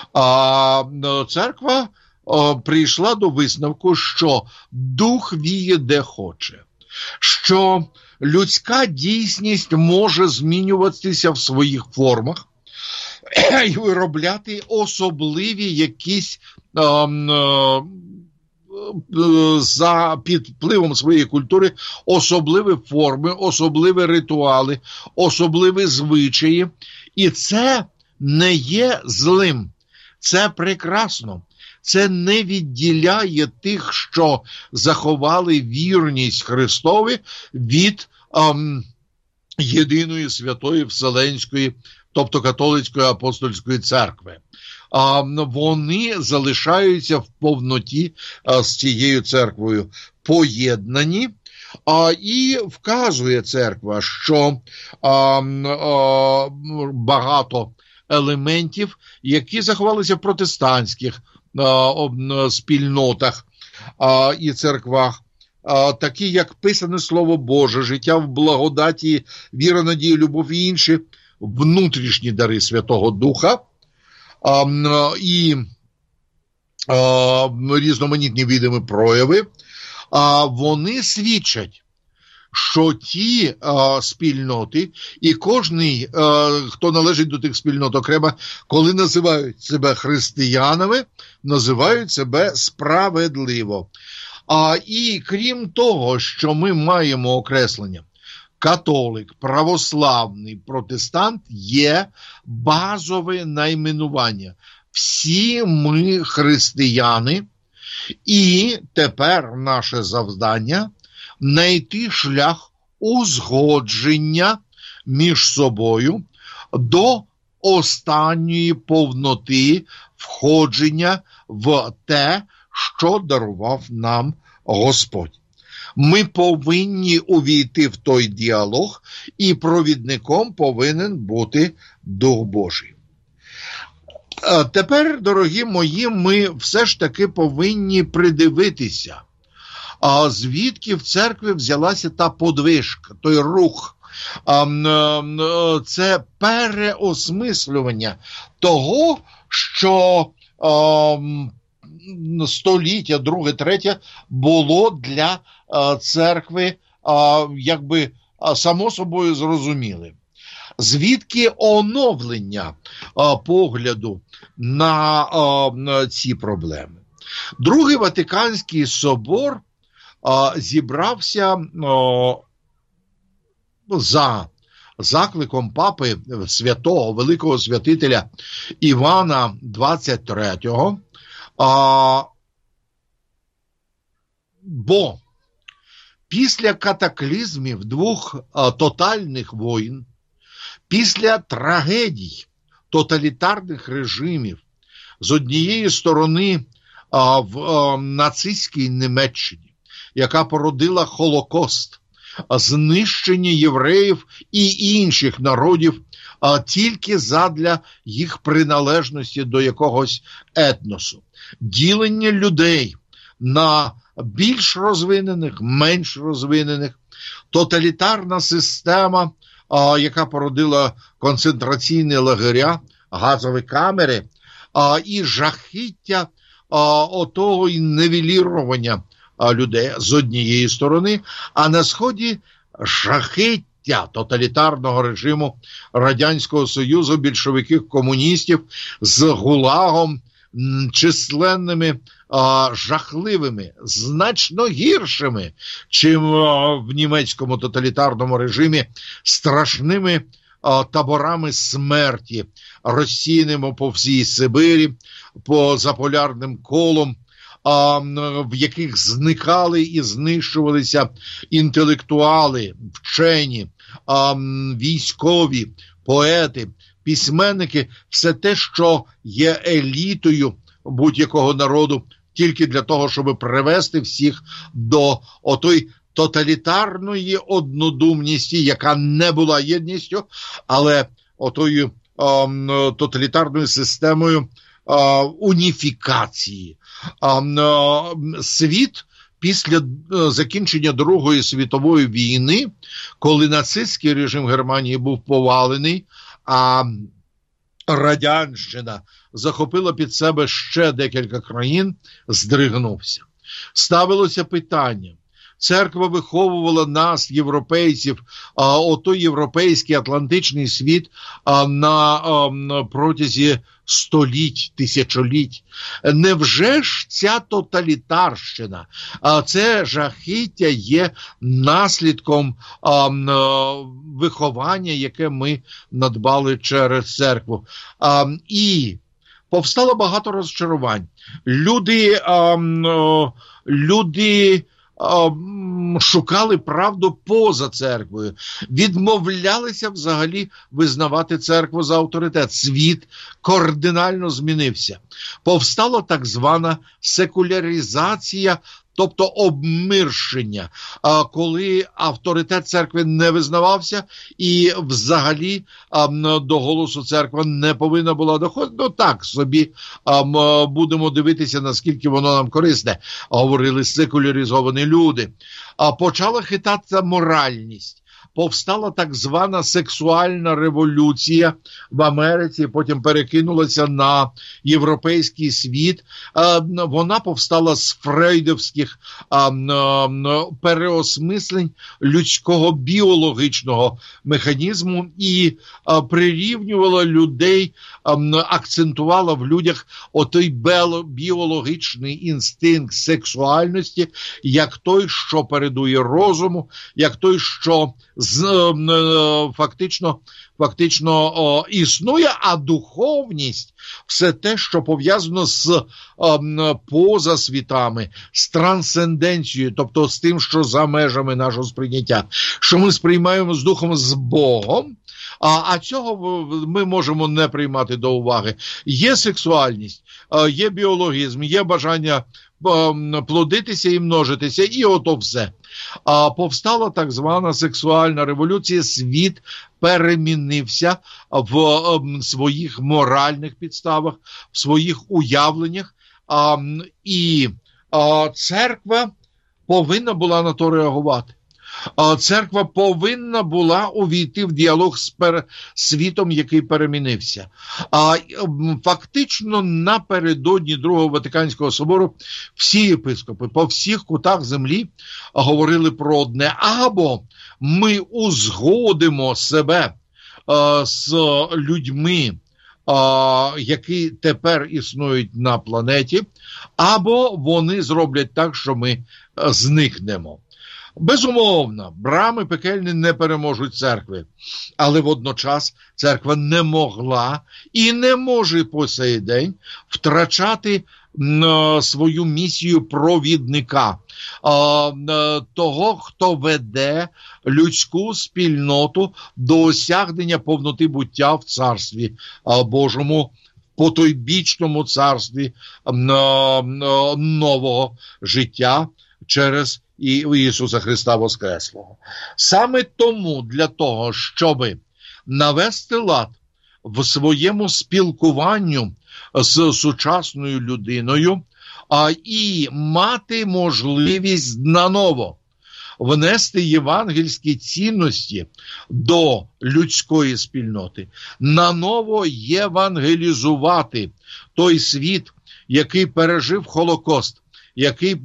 церква прийшла до висновку, що Дух віє де хоче, що людська дійсність може змінюватися в своїх формах, і виробляти особливі якісь за під впливом своєї культури особливі форми, особливі ритуали, особливі звичаї. І це не є злим. Це прекрасно. Це не відділяє тих, що заховали вірність Христові від єдиної святої Вселенської, тобто католицької апостольської церкви. Вони залишаються в повноті з цією церквою поєднані, і вказує церква, що багато елементів, які заховалися в протестантських спільнотах і церквах, такі як писане Слово Боже, життя в благодаті, віра, надія, любов і інші внутрішні дари Святого Духа, і різноманітні відомі прояви, вони свідчать, що ті спільноти, і кожний, хто належить до тих спільнот окремо, коли називають себе християнами, називають себе справедливо. І крім того, що ми маємо окреслення католик, православний, протестант, є базове найменування. Всі ми християни, і тепер наше завдання – знайти шлях узгодження між собою до останньої повноти входження в те, що дарував нам Господь. Ми повинні увійти в той діалог, і провідником повинен бути Дух Божий. Тепер, дорогі мої, ми все ж таки повинні придивитися, звідки в церкві взялася та подвижка, той рух. Це переосмислювання того, що століття, друге, третє, було для церкви якби само собою зрозумілим. Звідки оновлення погляду на ці проблеми? Другий Ватиканський собор зібрався за закликом папи святого, великого святителя Івана XXIII, бо після катаклізмів двох тотальних воїн, після трагедій тоталітарних режимів, з однієї сторони в нацистській Німеччині, яка породила Холокост, знищення євреїв і інших народів тільки задля їх приналежності до якогось етносу, ділення людей на більш розвинених, менш розвинених, тоталітарна система, яка породила концентраційні лагеря, газові камери, і жахіття отого і нівелірування людей з однієї сторони, а на Сході жахіття тоталітарного режиму Радянського Союзу, більшовиків, комуністів з ГУЛАГом, численними жахливими, значно гіршими, чим в німецькому тоталітарному режимі, страшними таборами смерті, розсіяними по всій Сибирі, по заполярним колам, в яких зникали і знищувалися інтелектуали, вчені, військові, поети, письменники, все те, що є елітою будь-якого народу, тільки для того, щоб привести всіх до отої тоталітарної однодумності, яка не була єдністю, але отою тоталітарною системою уніфікації. Світ після закінчення Другої світової війни, коли нацистський режим Германії був повалений, а Радянщина захопила під себе ще декілька країн, здригнувся. Ставилося питання, церква виховувала нас, європейців, отой європейський атлантичний світ на протязі століть, тисячоліть. Невже ж ця тоталітарщина, це жахіття є наслідком виховання, яке ми надбали через церкву? І повстало багато розчарувань. Люди шукали правду поза церквою, відмовлялися взагалі визнавати церкву за авторитет. Світ кардинально змінився. Повстала так звана секуляризація, тобто обмирщення, коли авторитет церкви не визнавався і взагалі до голосу церква не повинна була доходити. Ну так собі будемо дивитися, наскільки воно нам корисне, говорили секуляризовані люди. Почала хитатися моральність. Повстала так звана сексуальна революція в Америці, потім перекинулася на європейський світ. Вона повстала з фрейдовських переосмислень людського біологічного механізму і прирівнювала людей, акцентувала в людях отой біологічний інстинкт сексуальності, як той, що передує розуму, як той, що фактично існує, а духовність – все те, що пов'язано з позасвітами, з трансценденцією, тобто з тим, що за межами нашого сприйняття, що ми сприймаємо з духом, з Богом, а цього ми можемо не приймати до уваги. Є сексуальність, є біологізм, є бажання плодитися і множитися, і ото все. Повстала так звана сексуальна революція, світ перемінився в своїх моральних підставах, в своїх уявленнях, і церква повинна була на то реагувати. Церква повинна була увійти в діалог з світом, який перемінився. Фактично напередодні Другого Ватиканського собору всі єпископи по всіх кутах землі говорили про одне: або ми узгодимо себе з людьми, які тепер існують на планеті, або вони зроблять так, що ми зникнемо. Безумовно, брами пекельні не переможуть церкви, але водночас церква не могла і не може по сей день втрачати свою місію провідника, того, хто веде людську спільноту до осягнення повноти буття в Царстві Божому, потойбічному царстві нового життя через Ісуса Христа Воскреслого. Саме тому для того, щоб навести лад в своєму спілкуванню з сучасною людиною і мати можливість наново внести євангельські цінності до людської спільноти, наново євангелізувати той світ, який пережив Холокост, який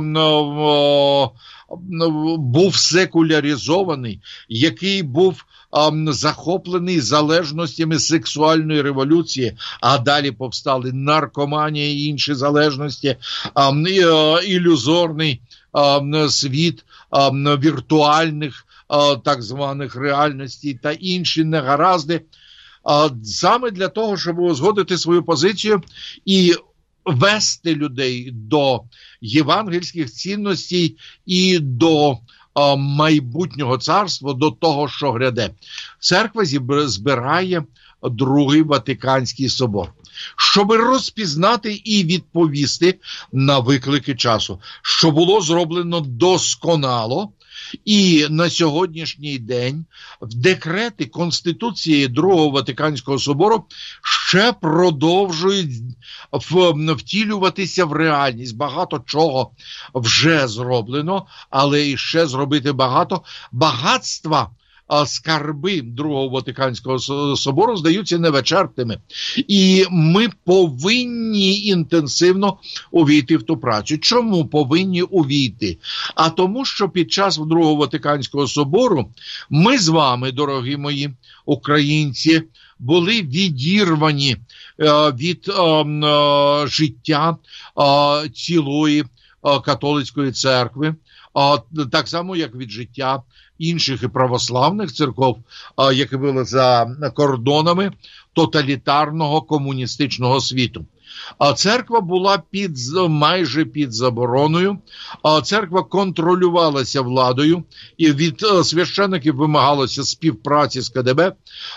був секуляризований, який був захоплений залежностями сексуальної революції, а далі повстали наркоманія і інші залежності, ілюзорний світ віртуальних так званих реальностей та інші негаразди. Саме для того, щоб узгодити свою позицію і вести людей до євангельських цінностей і до майбутнього царства, до того, що гряде. Церква збирає Другий Ватиканський собор, щоб розпізнати і відповісти на виклики часу, що було зроблено досконало. І на сьогоднішній день в декрети Конституції Другого Ватиканського собору ще продовжують втілюватися в реальність. Багато чого вже зроблено, але і ще зробити багато. Багатства скарби Другого Ватиканського собору здаються невичерпними. І ми повинні інтенсивно увійти в ту працю. Чому повинні увійти? А тому, що під час Другого Ватиканського собору ми з вами, дорогі мої українці, були відірвані від життя цілої католицької церкви, так само, як від життя інших і православних церков, які були за кордонами тоталітарного комуністичного світу. Церква була майже під забороною, церква контролювалася владою, і від священиків вимагалося співпраці з КДБ.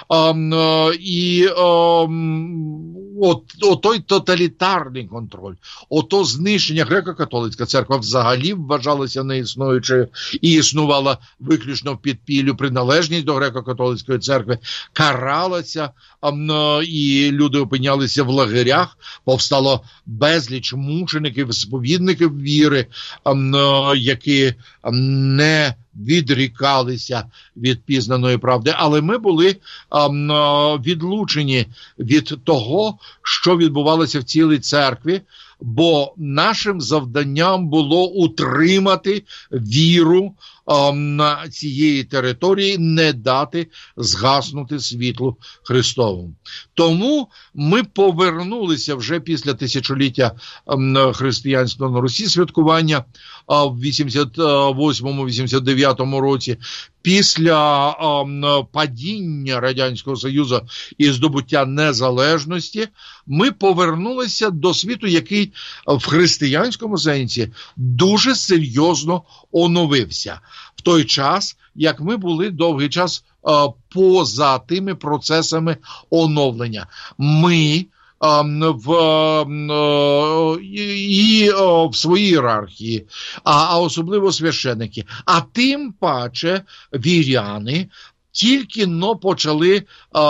Той тоталітарний контроль, ото знищення, греко-католицька церква взагалі вважалася неіснуючою і існувала виключно в підпіллю. Приналежність до греко-католицької церкви каралася, і люди опинялися в лагерях. Повстало безліч мучеників, сповідників віри, які не відрікалися від пізнаної правди. Але ми були відлучені від того, що відбувалося в цілій церкві, бо нашим завданням було утримати віру на цієї території, не дати згаснути світлу Христовому. Тому ми повернулися вже після тисячоліття християнства на Русі, святкування в 88-89 році, після падіння Радянського Союзу і здобуття незалежності, ми повернулися до світу, який в християнському сенсі дуже серйозно оновився. В той час, як ми були довгий час поза тими процесами оновлення. Ми в своїй ієрархії, а особливо священники, а тим паче віряни, тільки почали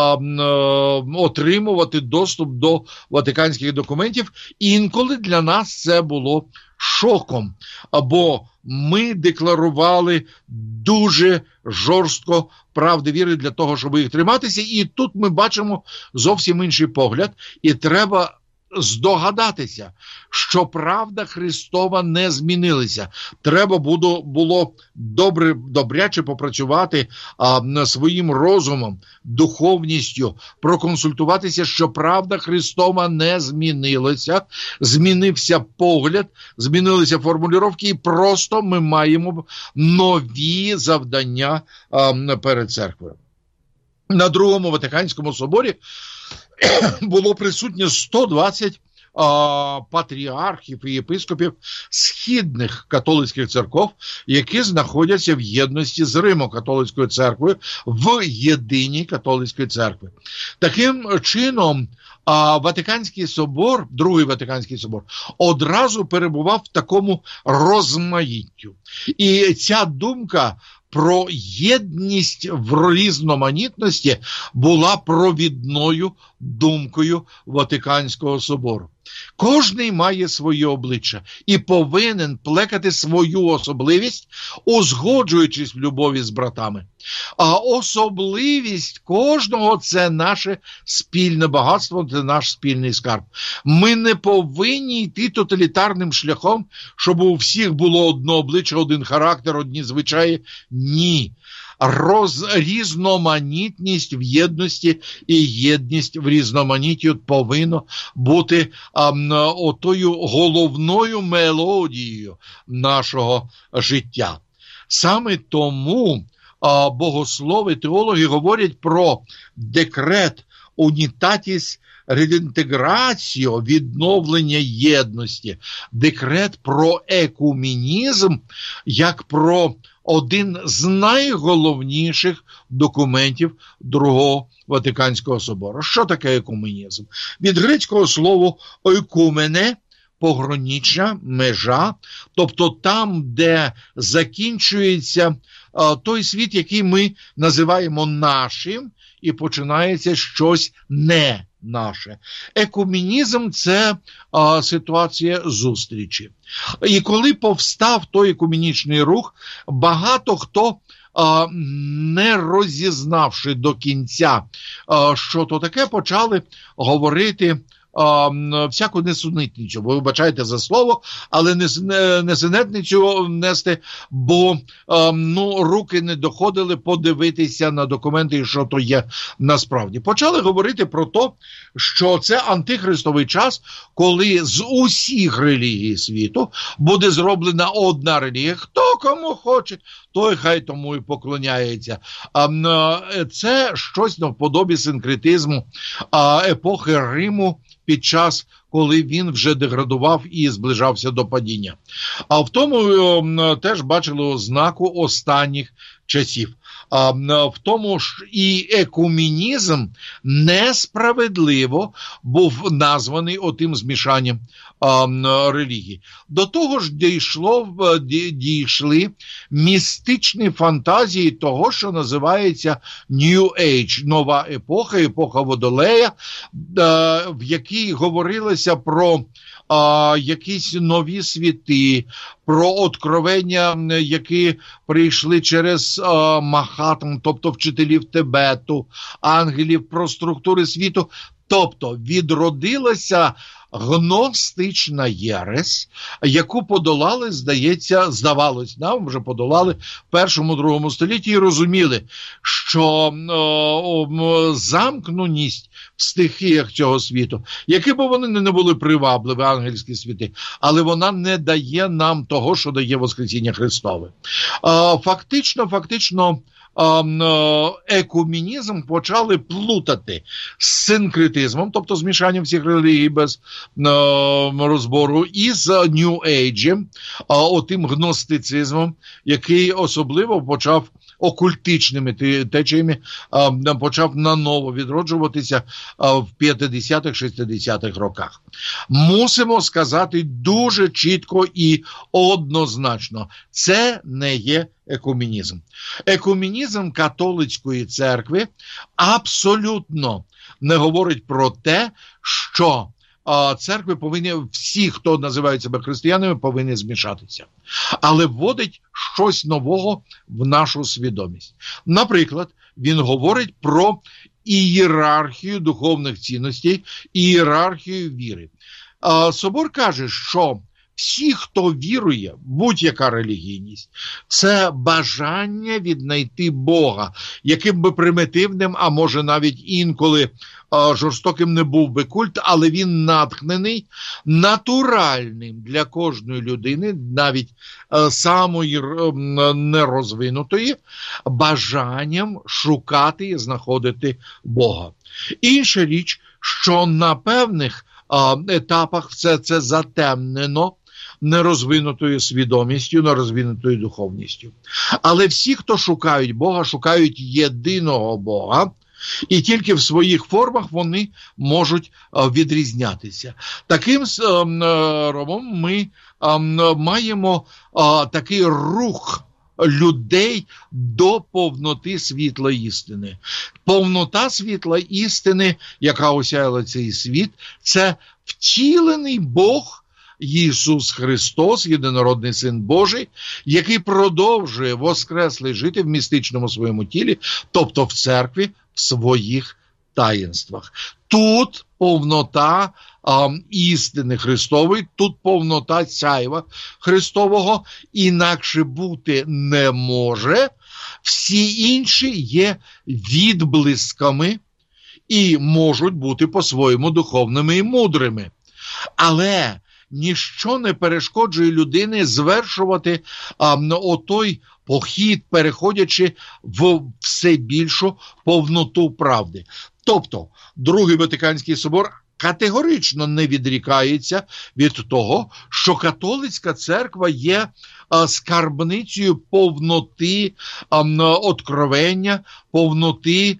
отримувати доступ до ватиканських документів. Інколи для нас це було шоком, бо ми декларували дуже жорстко правди віри для того, щоб їх триматися. І тут ми бачимо зовсім інший погляд. І треба здогадатися, що правда Христова не змінилася. Треба було добряче попрацювати своїм розумом, духовністю, проконсультуватися, що правда Христова не змінилася, змінився погляд, змінилися формулювання, і просто ми маємо нові завдання перед церквою. На Другому Ватиканському соборі було присутнє 120 патріархів і єпископів східних католицьких церков, які знаходяться в єдності з Римо-католицькою церквою, в єдиній католицькій церкві. Таким чином, Ватиканський собор, Другий Ватиканський собор, одразу перебував в такому розмаїттю. І ця думка про єдність в різноманітності була провідною думкою Ватиканського собору. Кожний має своє обличчя і повинен плекати свою особливість, узгоджуючись в любові з братами. А особливість кожного – це наше спільне багатство, це наш спільний скарб. Ми не повинні йти тоталітарним шляхом, щоб у всіх було одне обличчя, один характер, одні звичаї. Ні. Різноманітність в єдності і єдність в різноманітті повинно бути отою головною мелодією нашого життя. Саме тому богослови, теологи говорять про декрет унітатіс реінтеграціо, відновлення єдності, декрет про екуменізм як про один з найголовніших документів Другого Ватиканського собору. Що таке екуменізм? Від грецького слова «ойкумене» – погранична межа, тобто там, де закінчується той світ, який ми називаємо нашим, і починається щось не наше. Екуменізм – це ситуація зустрічі. І коли повстав той екуменічний рух, багато хто не розізнавши до кінця, що то таке, почали говорити всяку несунитницю. Ви вибачайте за слово, але несунитницю нести, бо руки не доходили подивитися на документи, і що то є насправді. Почали говорити про те, що це антихристовий час, коли з усіх релігій світу буде зроблена одна релігія. Хто кому хоче, той хай тому і поклоняється. Це щось наподобі синкретизму епохи Риму під час, коли він вже деградував і зближався до падіння. А в тому теж бачили ознаку останніх часів. В тому ж і екумінізм несправедливо був названий отим змішанням релігій. До того ж дійшли містичні фантазії того, що називається New Age, нова епоха, епоха Водолея, в якій говорилося про якісь нові світи, про откровення, які прийшли через Махатм, тобто вчителів Тибету, ангелів, про структури світу. Тобто відродилася гностична єресь, яку подолали, здавалось нам, вже подолали в 1-2 столітті і розуміли, що замкненість в стихіях цього світу, які б вони не були привабливі, ангельські світи, але вона не дає нам того, що дає Воскресіння Христове. Фактично, екумінізм почали плутати з синкретизмом, тобто змішанням всіх релігій без розбору, і з New Age, отим гностицизмом, який особливо почав окультичними течіями, почав наново відроджуватися в 50-х, 60-х роках. Мусимо сказати дуже чітко і однозначно, це не є екумінізм. Екумінізм католицької церкви абсолютно не говорить про те, що церкви повинні, всі, хто називають себе християнами, повинні змішатися. Але вводить щось нового в нашу свідомість. Наприклад, він говорить про ієрархію духовних цінностей, ієрархію віри. Собор каже, що всі, хто вірує, будь-яка релігійність, це бажання віднайти Бога, яким би примітивним, а може навіть інколи жорстоким не був би культ, але він натхнений натуральним для кожної людини, навіть самої нерозвинутої, бажанням шукати і знаходити Бога. Інша річ, що на певних етапах все це затемнено нерозвинутою свідомістю, нерозвинутою духовністю. Але всі, хто шукають Бога, шукають єдиного Бога, і тільки в своїх формах вони можуть відрізнятися. Таким ромом ми маємо такий рух людей до повноти світла істини. Повнота світла істини, яка осяяла цей світ, це втілений Бог Ісус Христос, єдинородний Син Божий, який продовжує воскреслий жити в містичному своєму тілі, тобто в церкві, в своїх таїнствах. Тут повнота істини Христової, тут повнота сяйва Христового, інакше бути не може. Всі інші є відблисками і можуть бути по-своєму духовними і мудрими. Але ніщо не перешкоджує людині звершувати отой похід, переходячи в все більшу повноту правди. Тобто, Другий Ватиканський собор категорично не відрікається від того, що католицька церква є скарбницею повноти откровення, повноти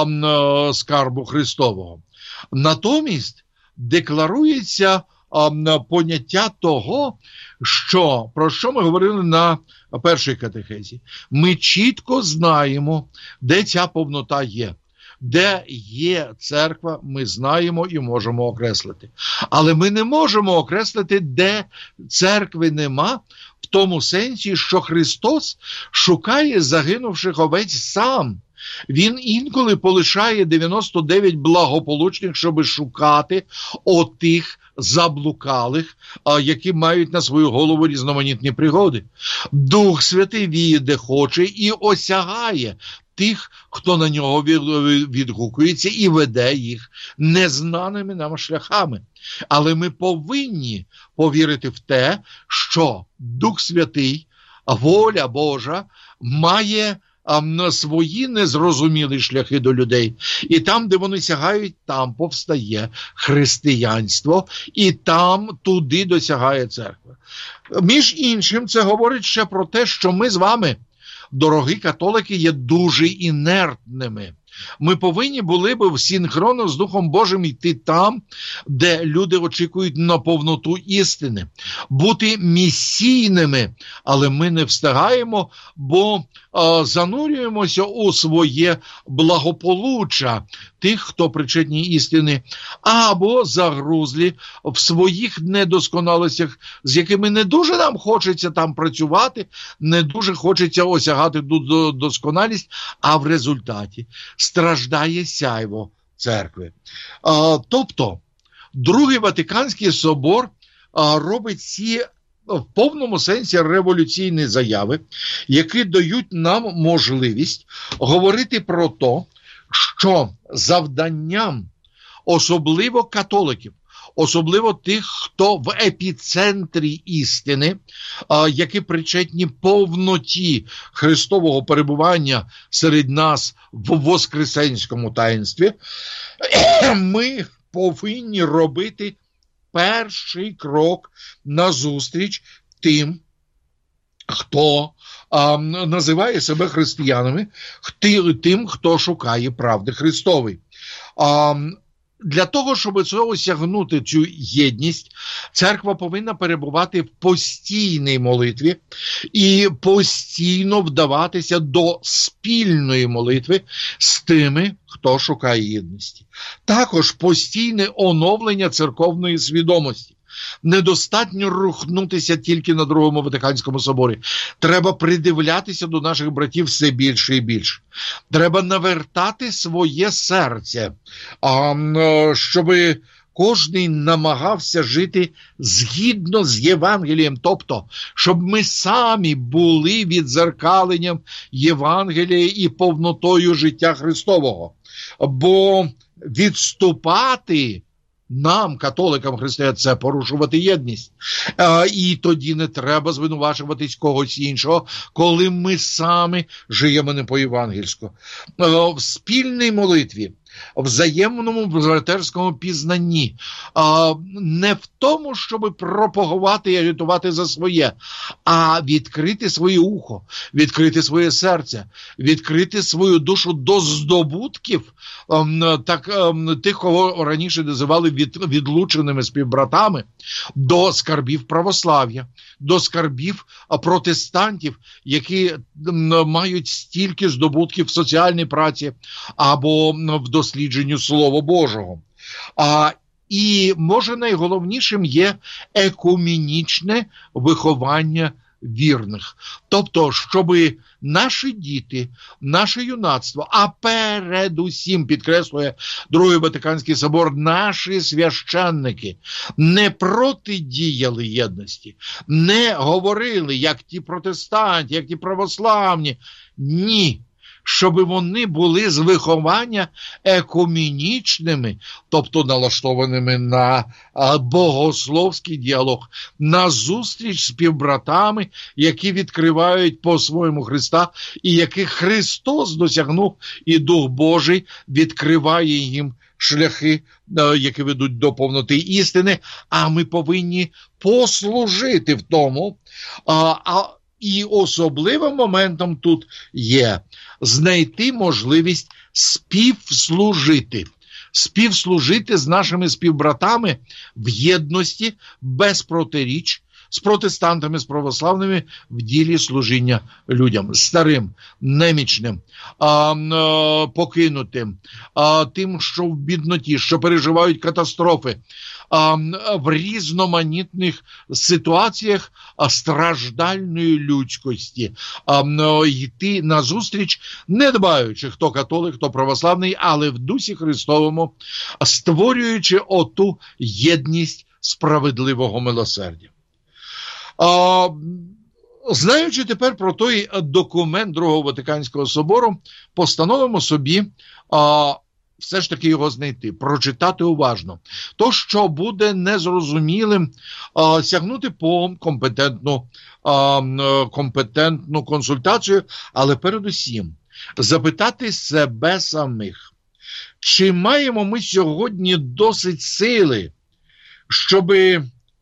скарбу Христового. Натомість декларується поняття того, що, про що ми говорили на першій катехезі. Ми чітко знаємо, де ця повнота є. де є церква, ми знаємо і можемо окреслити. Але ми не можемо окреслити, де церкви нема, в тому сенсі, що Христос шукає загинувших овець сам. Він інколи полишає 99 благополучних, щоб шукати отих заблукалих, які мають на свою голову різноманітні пригоди. Дух Святий віє де хоче і осягає тих, хто на нього відгукується і веде їх незнаними нам шляхами. Але ми повинні повірити в те, що Дух Святий, воля Божа, має свої незрозумілі шляхи до людей. І там, де вони сягають, там повстає християнство, і там туди досягає церква. Між іншим, це говорить ще про те, що ми з вами, дорогі католики, є дуже інертними. Ми повинні були б синхронно з Духом Божим йти там, де люди очікують на повноту істини. Бути місійними, але ми не встигаємо, бо занурюємося у своє благополуччя тих, хто причетні істини, або загрузлі в своїх недосконалостях, з якими не дуже нам хочеться там працювати, не дуже хочеться осягати досконалість, а в результаті страждає сяйво церкви. Тобто, Другий Ватиканський собор робить ці в повному сенсі революційні заяви, які дають нам можливість говорити про те, що завданням особливо католиків, особливо тих, хто в епіцентрі істини, які причетні повноті Христового перебування серед нас в воскресенському таїнстві, ми повинні робити перший крок назустріч тим, хто називає себе християнами, тим, хто шукає правди Христової. Для того, щоб осягнути цю єдність, церква повинна перебувати в постійній молитві і постійно вдаватися до спільної молитви з тими, хто шукає єдності. Також постійне оновлення церковної свідомості. Недостатньо рухнутися тільки на Другому Ватиканському соборі. Треба придивлятися до наших братів все більше і більше. Треба навертати своє серце, щоб кожен намагався жити згідно з Євангелієм. Тобто, щоб ми самі були віддзеркаленням Євангелія і повнотою життя Христового. Бо відступати нам, католикам, християнам, це порушувати єдність. І тоді не треба звинувачуватись когось іншого, коли ми самі живемо не по-євангельську. В спільній молитві, в взаємному братерському пізнанні, не в тому, щоб пропагувати і агітувати за своє, а відкрити своє ухо, відкрити своє серце, відкрити свою душу до здобутків тих, кого раніше називали відлученими співбратами, до скарбів православ'я, до скарбів протестантів, які мають стільки здобутків в соціальній праці або в дослідженню Слова Божого. І, може, найголовнішим є екумінічне виховання вірних. Тобто, щоб наші діти, наше юнацтво, а передусім, підкреслює Другий Ватиканський собор, наші священники не протидіяли єдності, не говорили, як ті протестанти, як ті православні. Ні. Щоб вони були з виховання екумінічними, тобто налаштованими на богословський діалог, на зустріч з співбратами, які відкривають по-своєму Христа, і яких Христос досягнув, і Дух Божий відкриває їм шляхи, які ведуть до повноти істини, а ми повинні послужити в тому. І особливим моментом тут є знайти можливість співслужити з нашими співбратами в єдності, без протиріч, з протестантами, з православними в ділі служіння людям, старим, немічним, покинутим, тим, що в бідноті, що переживають катастрофи, в різноманітних ситуаціях страждальної людськості, йти назустріч, не дбаючи, хто католик, хто православний, але в дусі Христовому, створюючи оту єдність справедливого милосердя. Знаючи тепер про той документ Другого Ватиканського собору, постановимо собі все ж таки його знайти, прочитати уважно. То, що буде незрозумілим, сягнути по компетентну консультацію, але передусім запитати себе самих, чи маємо ми сьогодні досить сили, щоби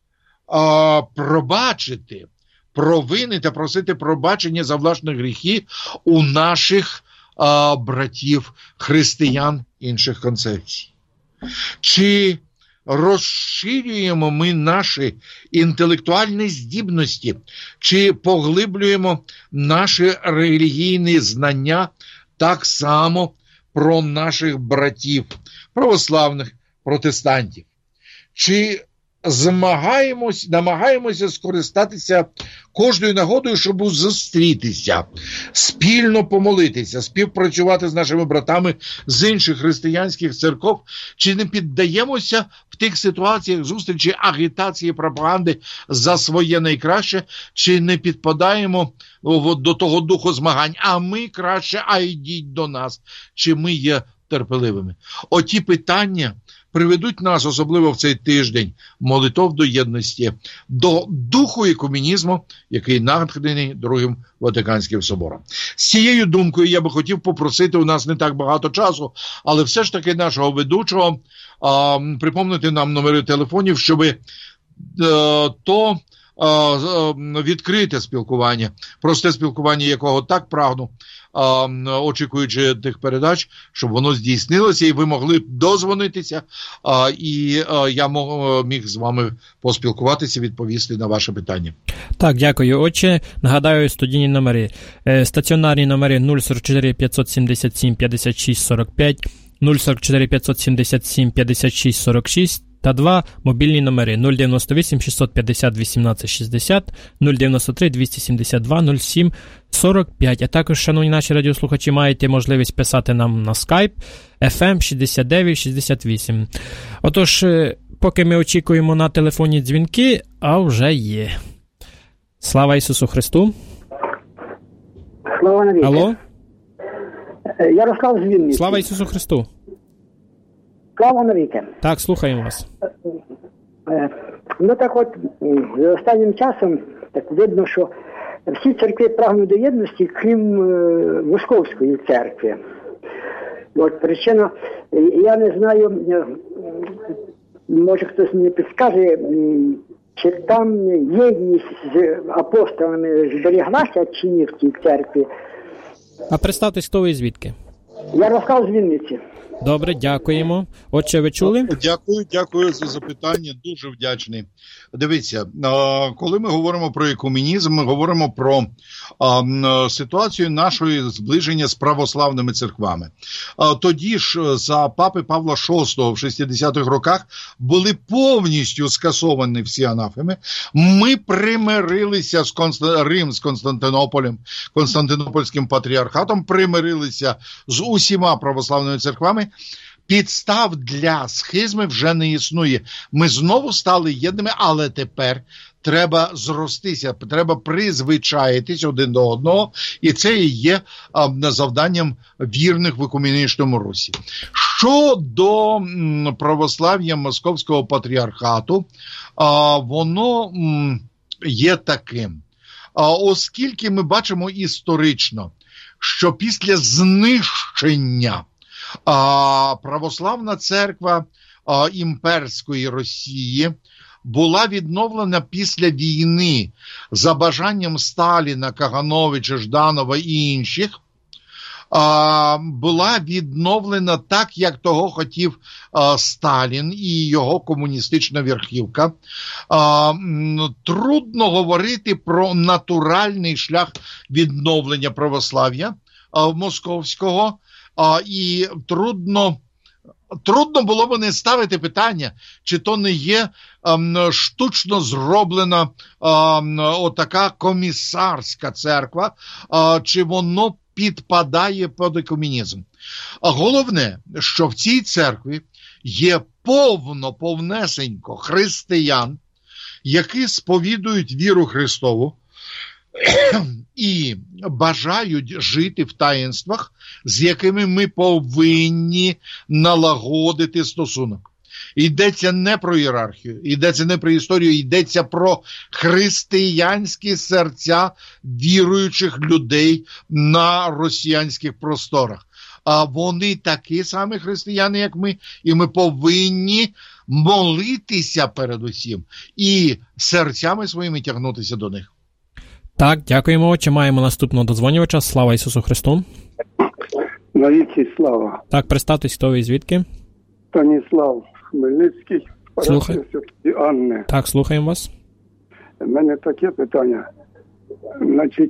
пробачити провини та просити пробачення за власні гріхи у наших братів християн інших концепцій? Чи розширюємо ми наші інтелектуальні здібності, чи поглиблюємо наші релігійні знання так само про наших братів православних протестантів? Чи намагаємося скористатися кожною нагодою, щоб зустрітися, спільно помолитися, співпрацювати з нашими братами з інших християнських церков, чи не піддаємося в тих ситуаціях зустрічі, агітації, пропаганди за своє найкраще, чи не підпадаємо до того духу змагань, а ми краще, а йдіть до нас, чи ми є терпеливими? Оті питання приведуть нас, особливо в цей тиждень молитов до єдності, до духу екуменізму, який натхнений Другим Ватиканським собором. З цією думкою я би хотів попросити, у нас не так багато часу, але все ж таки нашого ведучого припомнити нам номери телефонів, щоб відкрите спілкування, просте спілкування, якого так прагну, очікуючи тих передач, щоб воно здійснилося і ви могли дозвонитися, і я міг з вами поспілкуватися, відповісти на ваше питання. Так, дякую, отче. Нагадаю, студійні номери. Стаціонарні номери 044 577 56 45, 044 577 56 46, та 2 мобільні номери 098 650 18 60, 093 272 07 45. А також, шановні наші радіослухачі, маєте можливість писати нам на Skype FM 69 68. Отож, поки ми очікуємо на телефонні дзвінки, а вже є. Слава Ісусу Христу! Слава навіки! Алло? Ярослав з Вінниці. Слава Ісусу Христу! Слава навіки! Так, слухаємо вас. Ну так от, останнім часом так видно, що всі церкви прагнуть до єдності, крім Московської церкви. От причина, я не знаю, може хтось мені підскаже, чи там єдність з апостолами зберіглася чи ні в цій церкві. А представтесь, хто ви і звідки? Ярослав з Вінниці. Добре, дякуємо. Отче, ви чули? Дякую за запитання, дуже вдячний. Дивіться, коли ми говоримо про екуменізм, ми говоримо про ситуацію нашої зближення з православними церквами. Тоді ж за папи Павла VI в 60-х роках були повністю скасовані всі анафеми. Ми примирилися з Рим з Константинополем, Константинопольським патріархатом, примирилися з усіма православними церквами. Підстав для схизми вже не існує. Ми знову стали єдними, але тепер треба зростися, треба призвичаїтись один до одного, і це і є завданням вірних в екуменічному русі. Щодо православ'я Московського патріархату, воно є таким. Оскільки ми бачимо історично, що після знищення православна церква імперської Росії була відновлена після війни за бажанням Сталіна, Кагановича, Жданова і інших, була відновлена так, як того хотів Сталін і його комуністична верхівка. Трудно говорити про натуральний шлях відновлення православ'я московського, і трудно було б не ставити питання, чи то не є штучно зроблена отака комісарська церква, чи воно підпадає під комунізм. А головне, що в цій церкві є повнесенько християн, які сповідують віру Христову і бажають жити в таїнствах, з якими ми повинні налагодити стосунок. Йдеться не про ієрархію, йдеться не про історію, йдеться про християнські серця віруючих людей на росіянських просторах. А вони такі самі християни, як ми, і ми повинні молитися передусім і серцями своїми тягнутися до них. Так, дякуємо. Чи маємо наступного додзвонювача? Слава Ісусу Христу. Навіки слава. Так, представтесь, хто ви і звідки? Станіслав Хмельницький, Слухай. Анни. Так, слухаємо вас. У мене таке питання. Значить,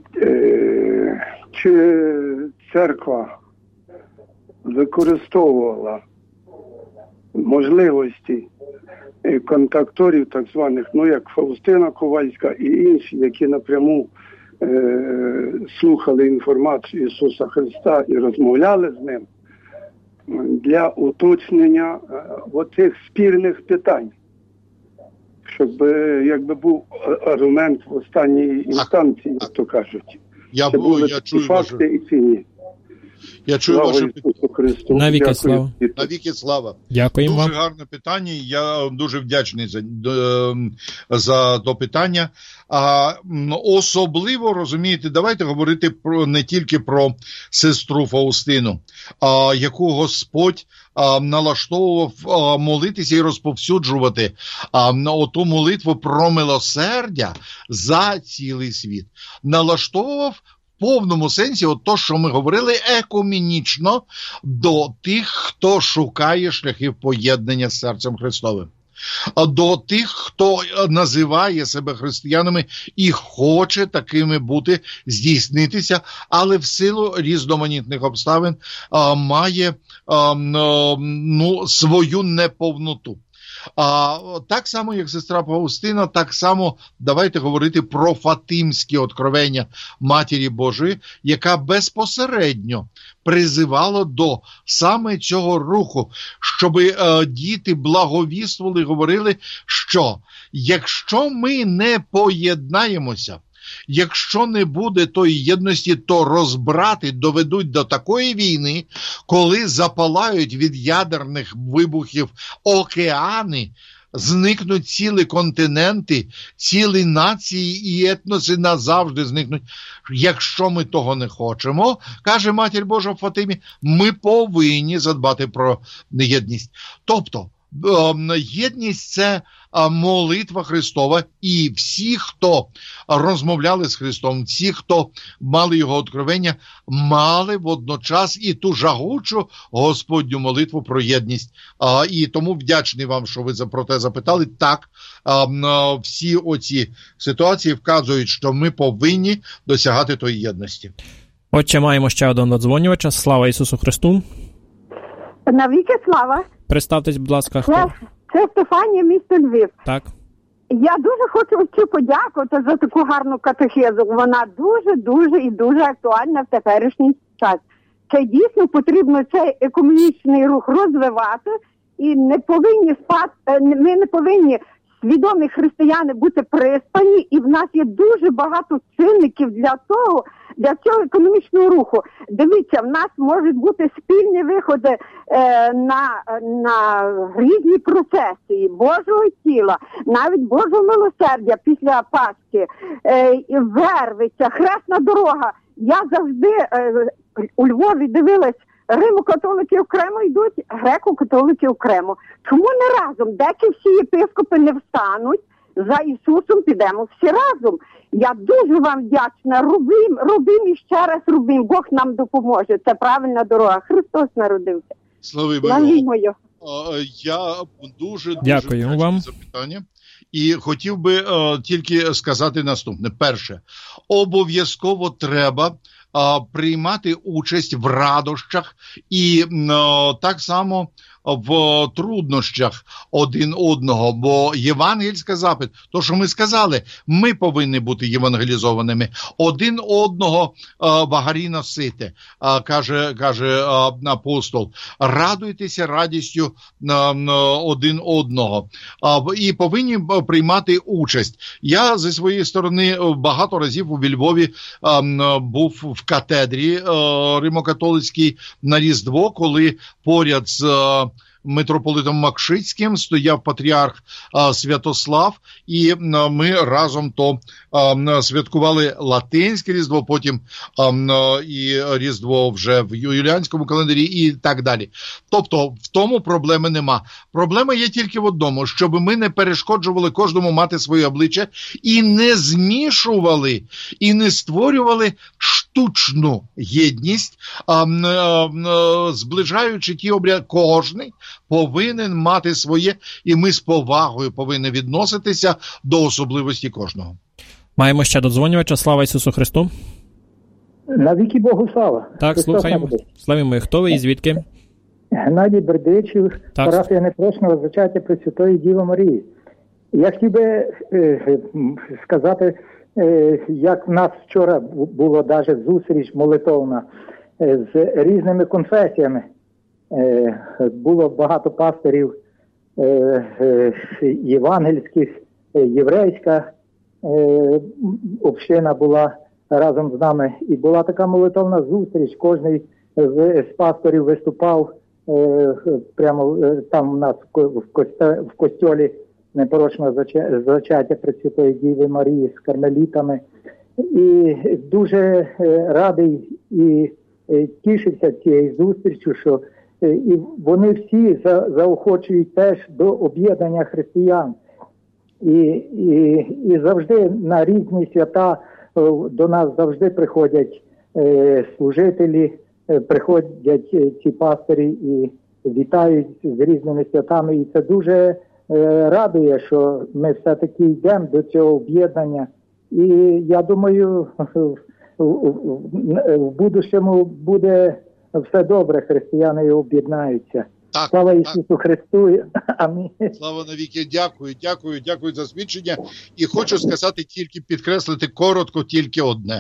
чи церква використовувала можливості контакторів так званих, як Фаустина Ковальська і інші, які напряму слухали інформацію Ісуса Христа і розмовляли з ним, для уточнення оцих спірних питань, щоб якби був аргумент в останній інстанції, як то кажуть. Я чую факти і ціні. Я чую ваше питання. Навіки слава. Навіки слава. Дякуємо вам. Дуже гарне питання, я дуже вдячний за то питання. Особливо, розумієте, давайте говорити не тільки про сестру Фаустину, яку Господь налаштовував молитися і розповсюджувати оту молитву про милосердя за цілий світ. Налаштовував в повному сенсі, от то, що ми говорили, екумінічно до тих, хто шукає шляхів поєднання з серцем Христовим. До тих, хто називає себе християнами і хоче такими бути, здійснитися, але в силу різноманітних обставин має свою неповноту. Так само, як сестра Фаустина, так само давайте говорити про фатимські откровення Матері Божої, яка безпосередньо призивала до саме цього руху, щоб діти благовіствували, говорили, що якщо ми не поєднаємося, якщо не буде тої єдності, то розбрати доведуть до такої війни, коли запалають від ядерних вибухів океани, зникнуть цілі континенти, цілі нації і етноси назавжди зникнуть. Якщо ми того не хочемо, каже Матір Божа в Фатимі, ми повинні задбати про єдність. Тобто, єдність – це молитва Христова, і всі, хто розмовляли з Христом, всі, хто мали його откровення, мали водночас і ту жагучу Господню молитву про єдність. І тому вдячний вам, що ви про те запитали. Так, всі оці ситуації вказують, що ми повинні досягати тої єдності. Отже, маємо ще один додзвонювача. Слава Ісусу Христу. Навіки слава. Представтесь, будь ласка, хто? Це Стефанія, місто Львів. Так. Я дуже хочу подякувати за таку гарну катехезу. Вона дуже і дуже актуальна в теперішній час. Це дійсно потрібно цей екуменічний рух розвивати, і ми не повинні свідомі християни бути приспані, і в нас є дуже багато чинників для цього економічного руху. Дивіться, в нас можуть бути спільні виходи на різні процесії Божого тіла, навіть Божого милосердя після Пасхи, Вервиця, Хресна дорога. Я завжди у Львові дивилась, римо-католики окремо йдуть, греко-католики окремо. Чому не разом? Деякі всі єпископи не встануть за Ісусом підемо всі разом. Я дуже вам вдячна. Робимо і ще раз робимо. Бог нам допоможе. Це правильна дорога. Христос народився. Славімо Його. Я дуже дякую вам за запитання. І хотів би тільки сказати наступне. Перше, обов'язково треба приймати участь в радощах і так само в труднощах один одного, бо євангельська заповідь, то, що ми сказали, ми повинні бути євангелізованими, один одного багарі носити, каже апостол, радуйтеся радістю один одного і повинні приймати участь. Я зі своєї сторони багато разів у Львові був в катедрі Римо-католицькій на Різдво, коли поряд з митрополитом Макшицьким стояв патріарх Святослав, і ми разом то святкували латинське Різдво, потім і Різдво вже в юліанському календарі і так далі. Тобто в тому проблеми нема. Проблема є тільки в одному, щоб ми не перешкоджували кожному мати своє обличчя і не змішували, і не створювали штучну єдність, зближаючи ті обряди. Кожний повинен мати своє, і ми з повагою повинні відноситися до особливості кожного. Маємо ще додзвонювача. Слава Ісусу Христу. Навіки Богу слава. Так, слухаємо. Славімо. Хто ви і звідки? Геннадій Бердичів, парафія Непорочного Зачаття Пресвятої Діви Марії. Я хотів би сказати, як в нас вчора було навіть зустріч молитовна з різними конфесіями. Було багато пастирів євангельських, єврейська община була разом з нами. І була така молитовна зустріч. Кожний з пасторів виступав прямо там у нас в костьолі Непорочного Зачаття Пресвятої Діви Марії з кармелітами. І дуже радий і тішився цією зустрічю, що і вони всі заохочують теж до об'єднання християн. І завжди на різні свята до нас завжди приходять служителі, приходять ці пастирі і вітають з різними святами. І це дуже радує, що ми все-таки йдемо до цього об'єднання. І я думаю, в будущому буде все добре, християни об'єднаються. Так, слава Ісусу Христу. Амінь. Слава навіки. Дякую за свідчення. І хочу сказати, підкреслити коротко тільки одне.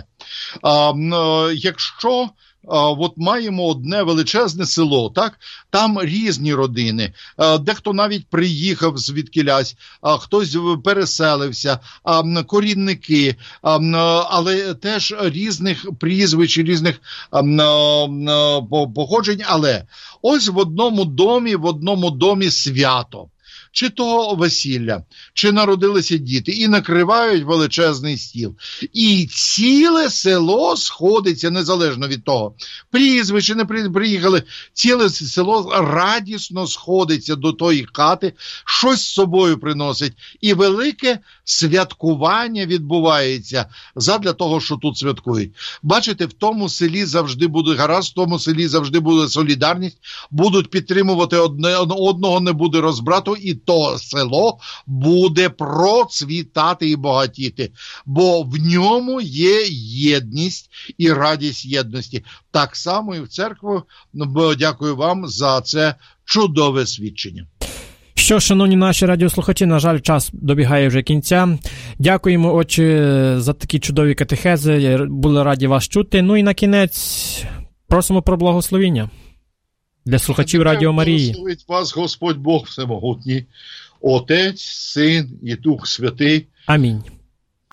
Якщо от маємо одне величезне село, так? Там різні родини, дехто навіть приїхав звідкілясь, хтось переселився, корінники, але теж різних прізвищ, різних походжень, але ось в одному домі свято. Чи то весілля, чи народилися діти, і накривають величезний стіл. І ціле село сходиться, незалежно від того, прізвище, не приїхали, ціле село радісно сходиться до тої хати, щось з собою приносить. І велике святкування відбувається задля того, що тут святкують. Бачите, в тому селі завжди буде гаразд, в тому селі завжди буде солідарність, будуть підтримувати одне одного, не буде розбрату, і то село буде процвітати і багатіти, бо в ньому є єдність і радість єдності. Так само і в церкву. Дякую вам за це чудове свідчення. Що, шановні наші радіослухачі, на жаль, час добігає вже кінця. Дякуємо, отче, за такі чудові катехези. Були раді вас чути. Ну і на кінець просимо про благословіння для слухачів Радіо Марії. Благословить вас Господь Бог Всемогутній, Отець, Син і Дух Святий. Амінь.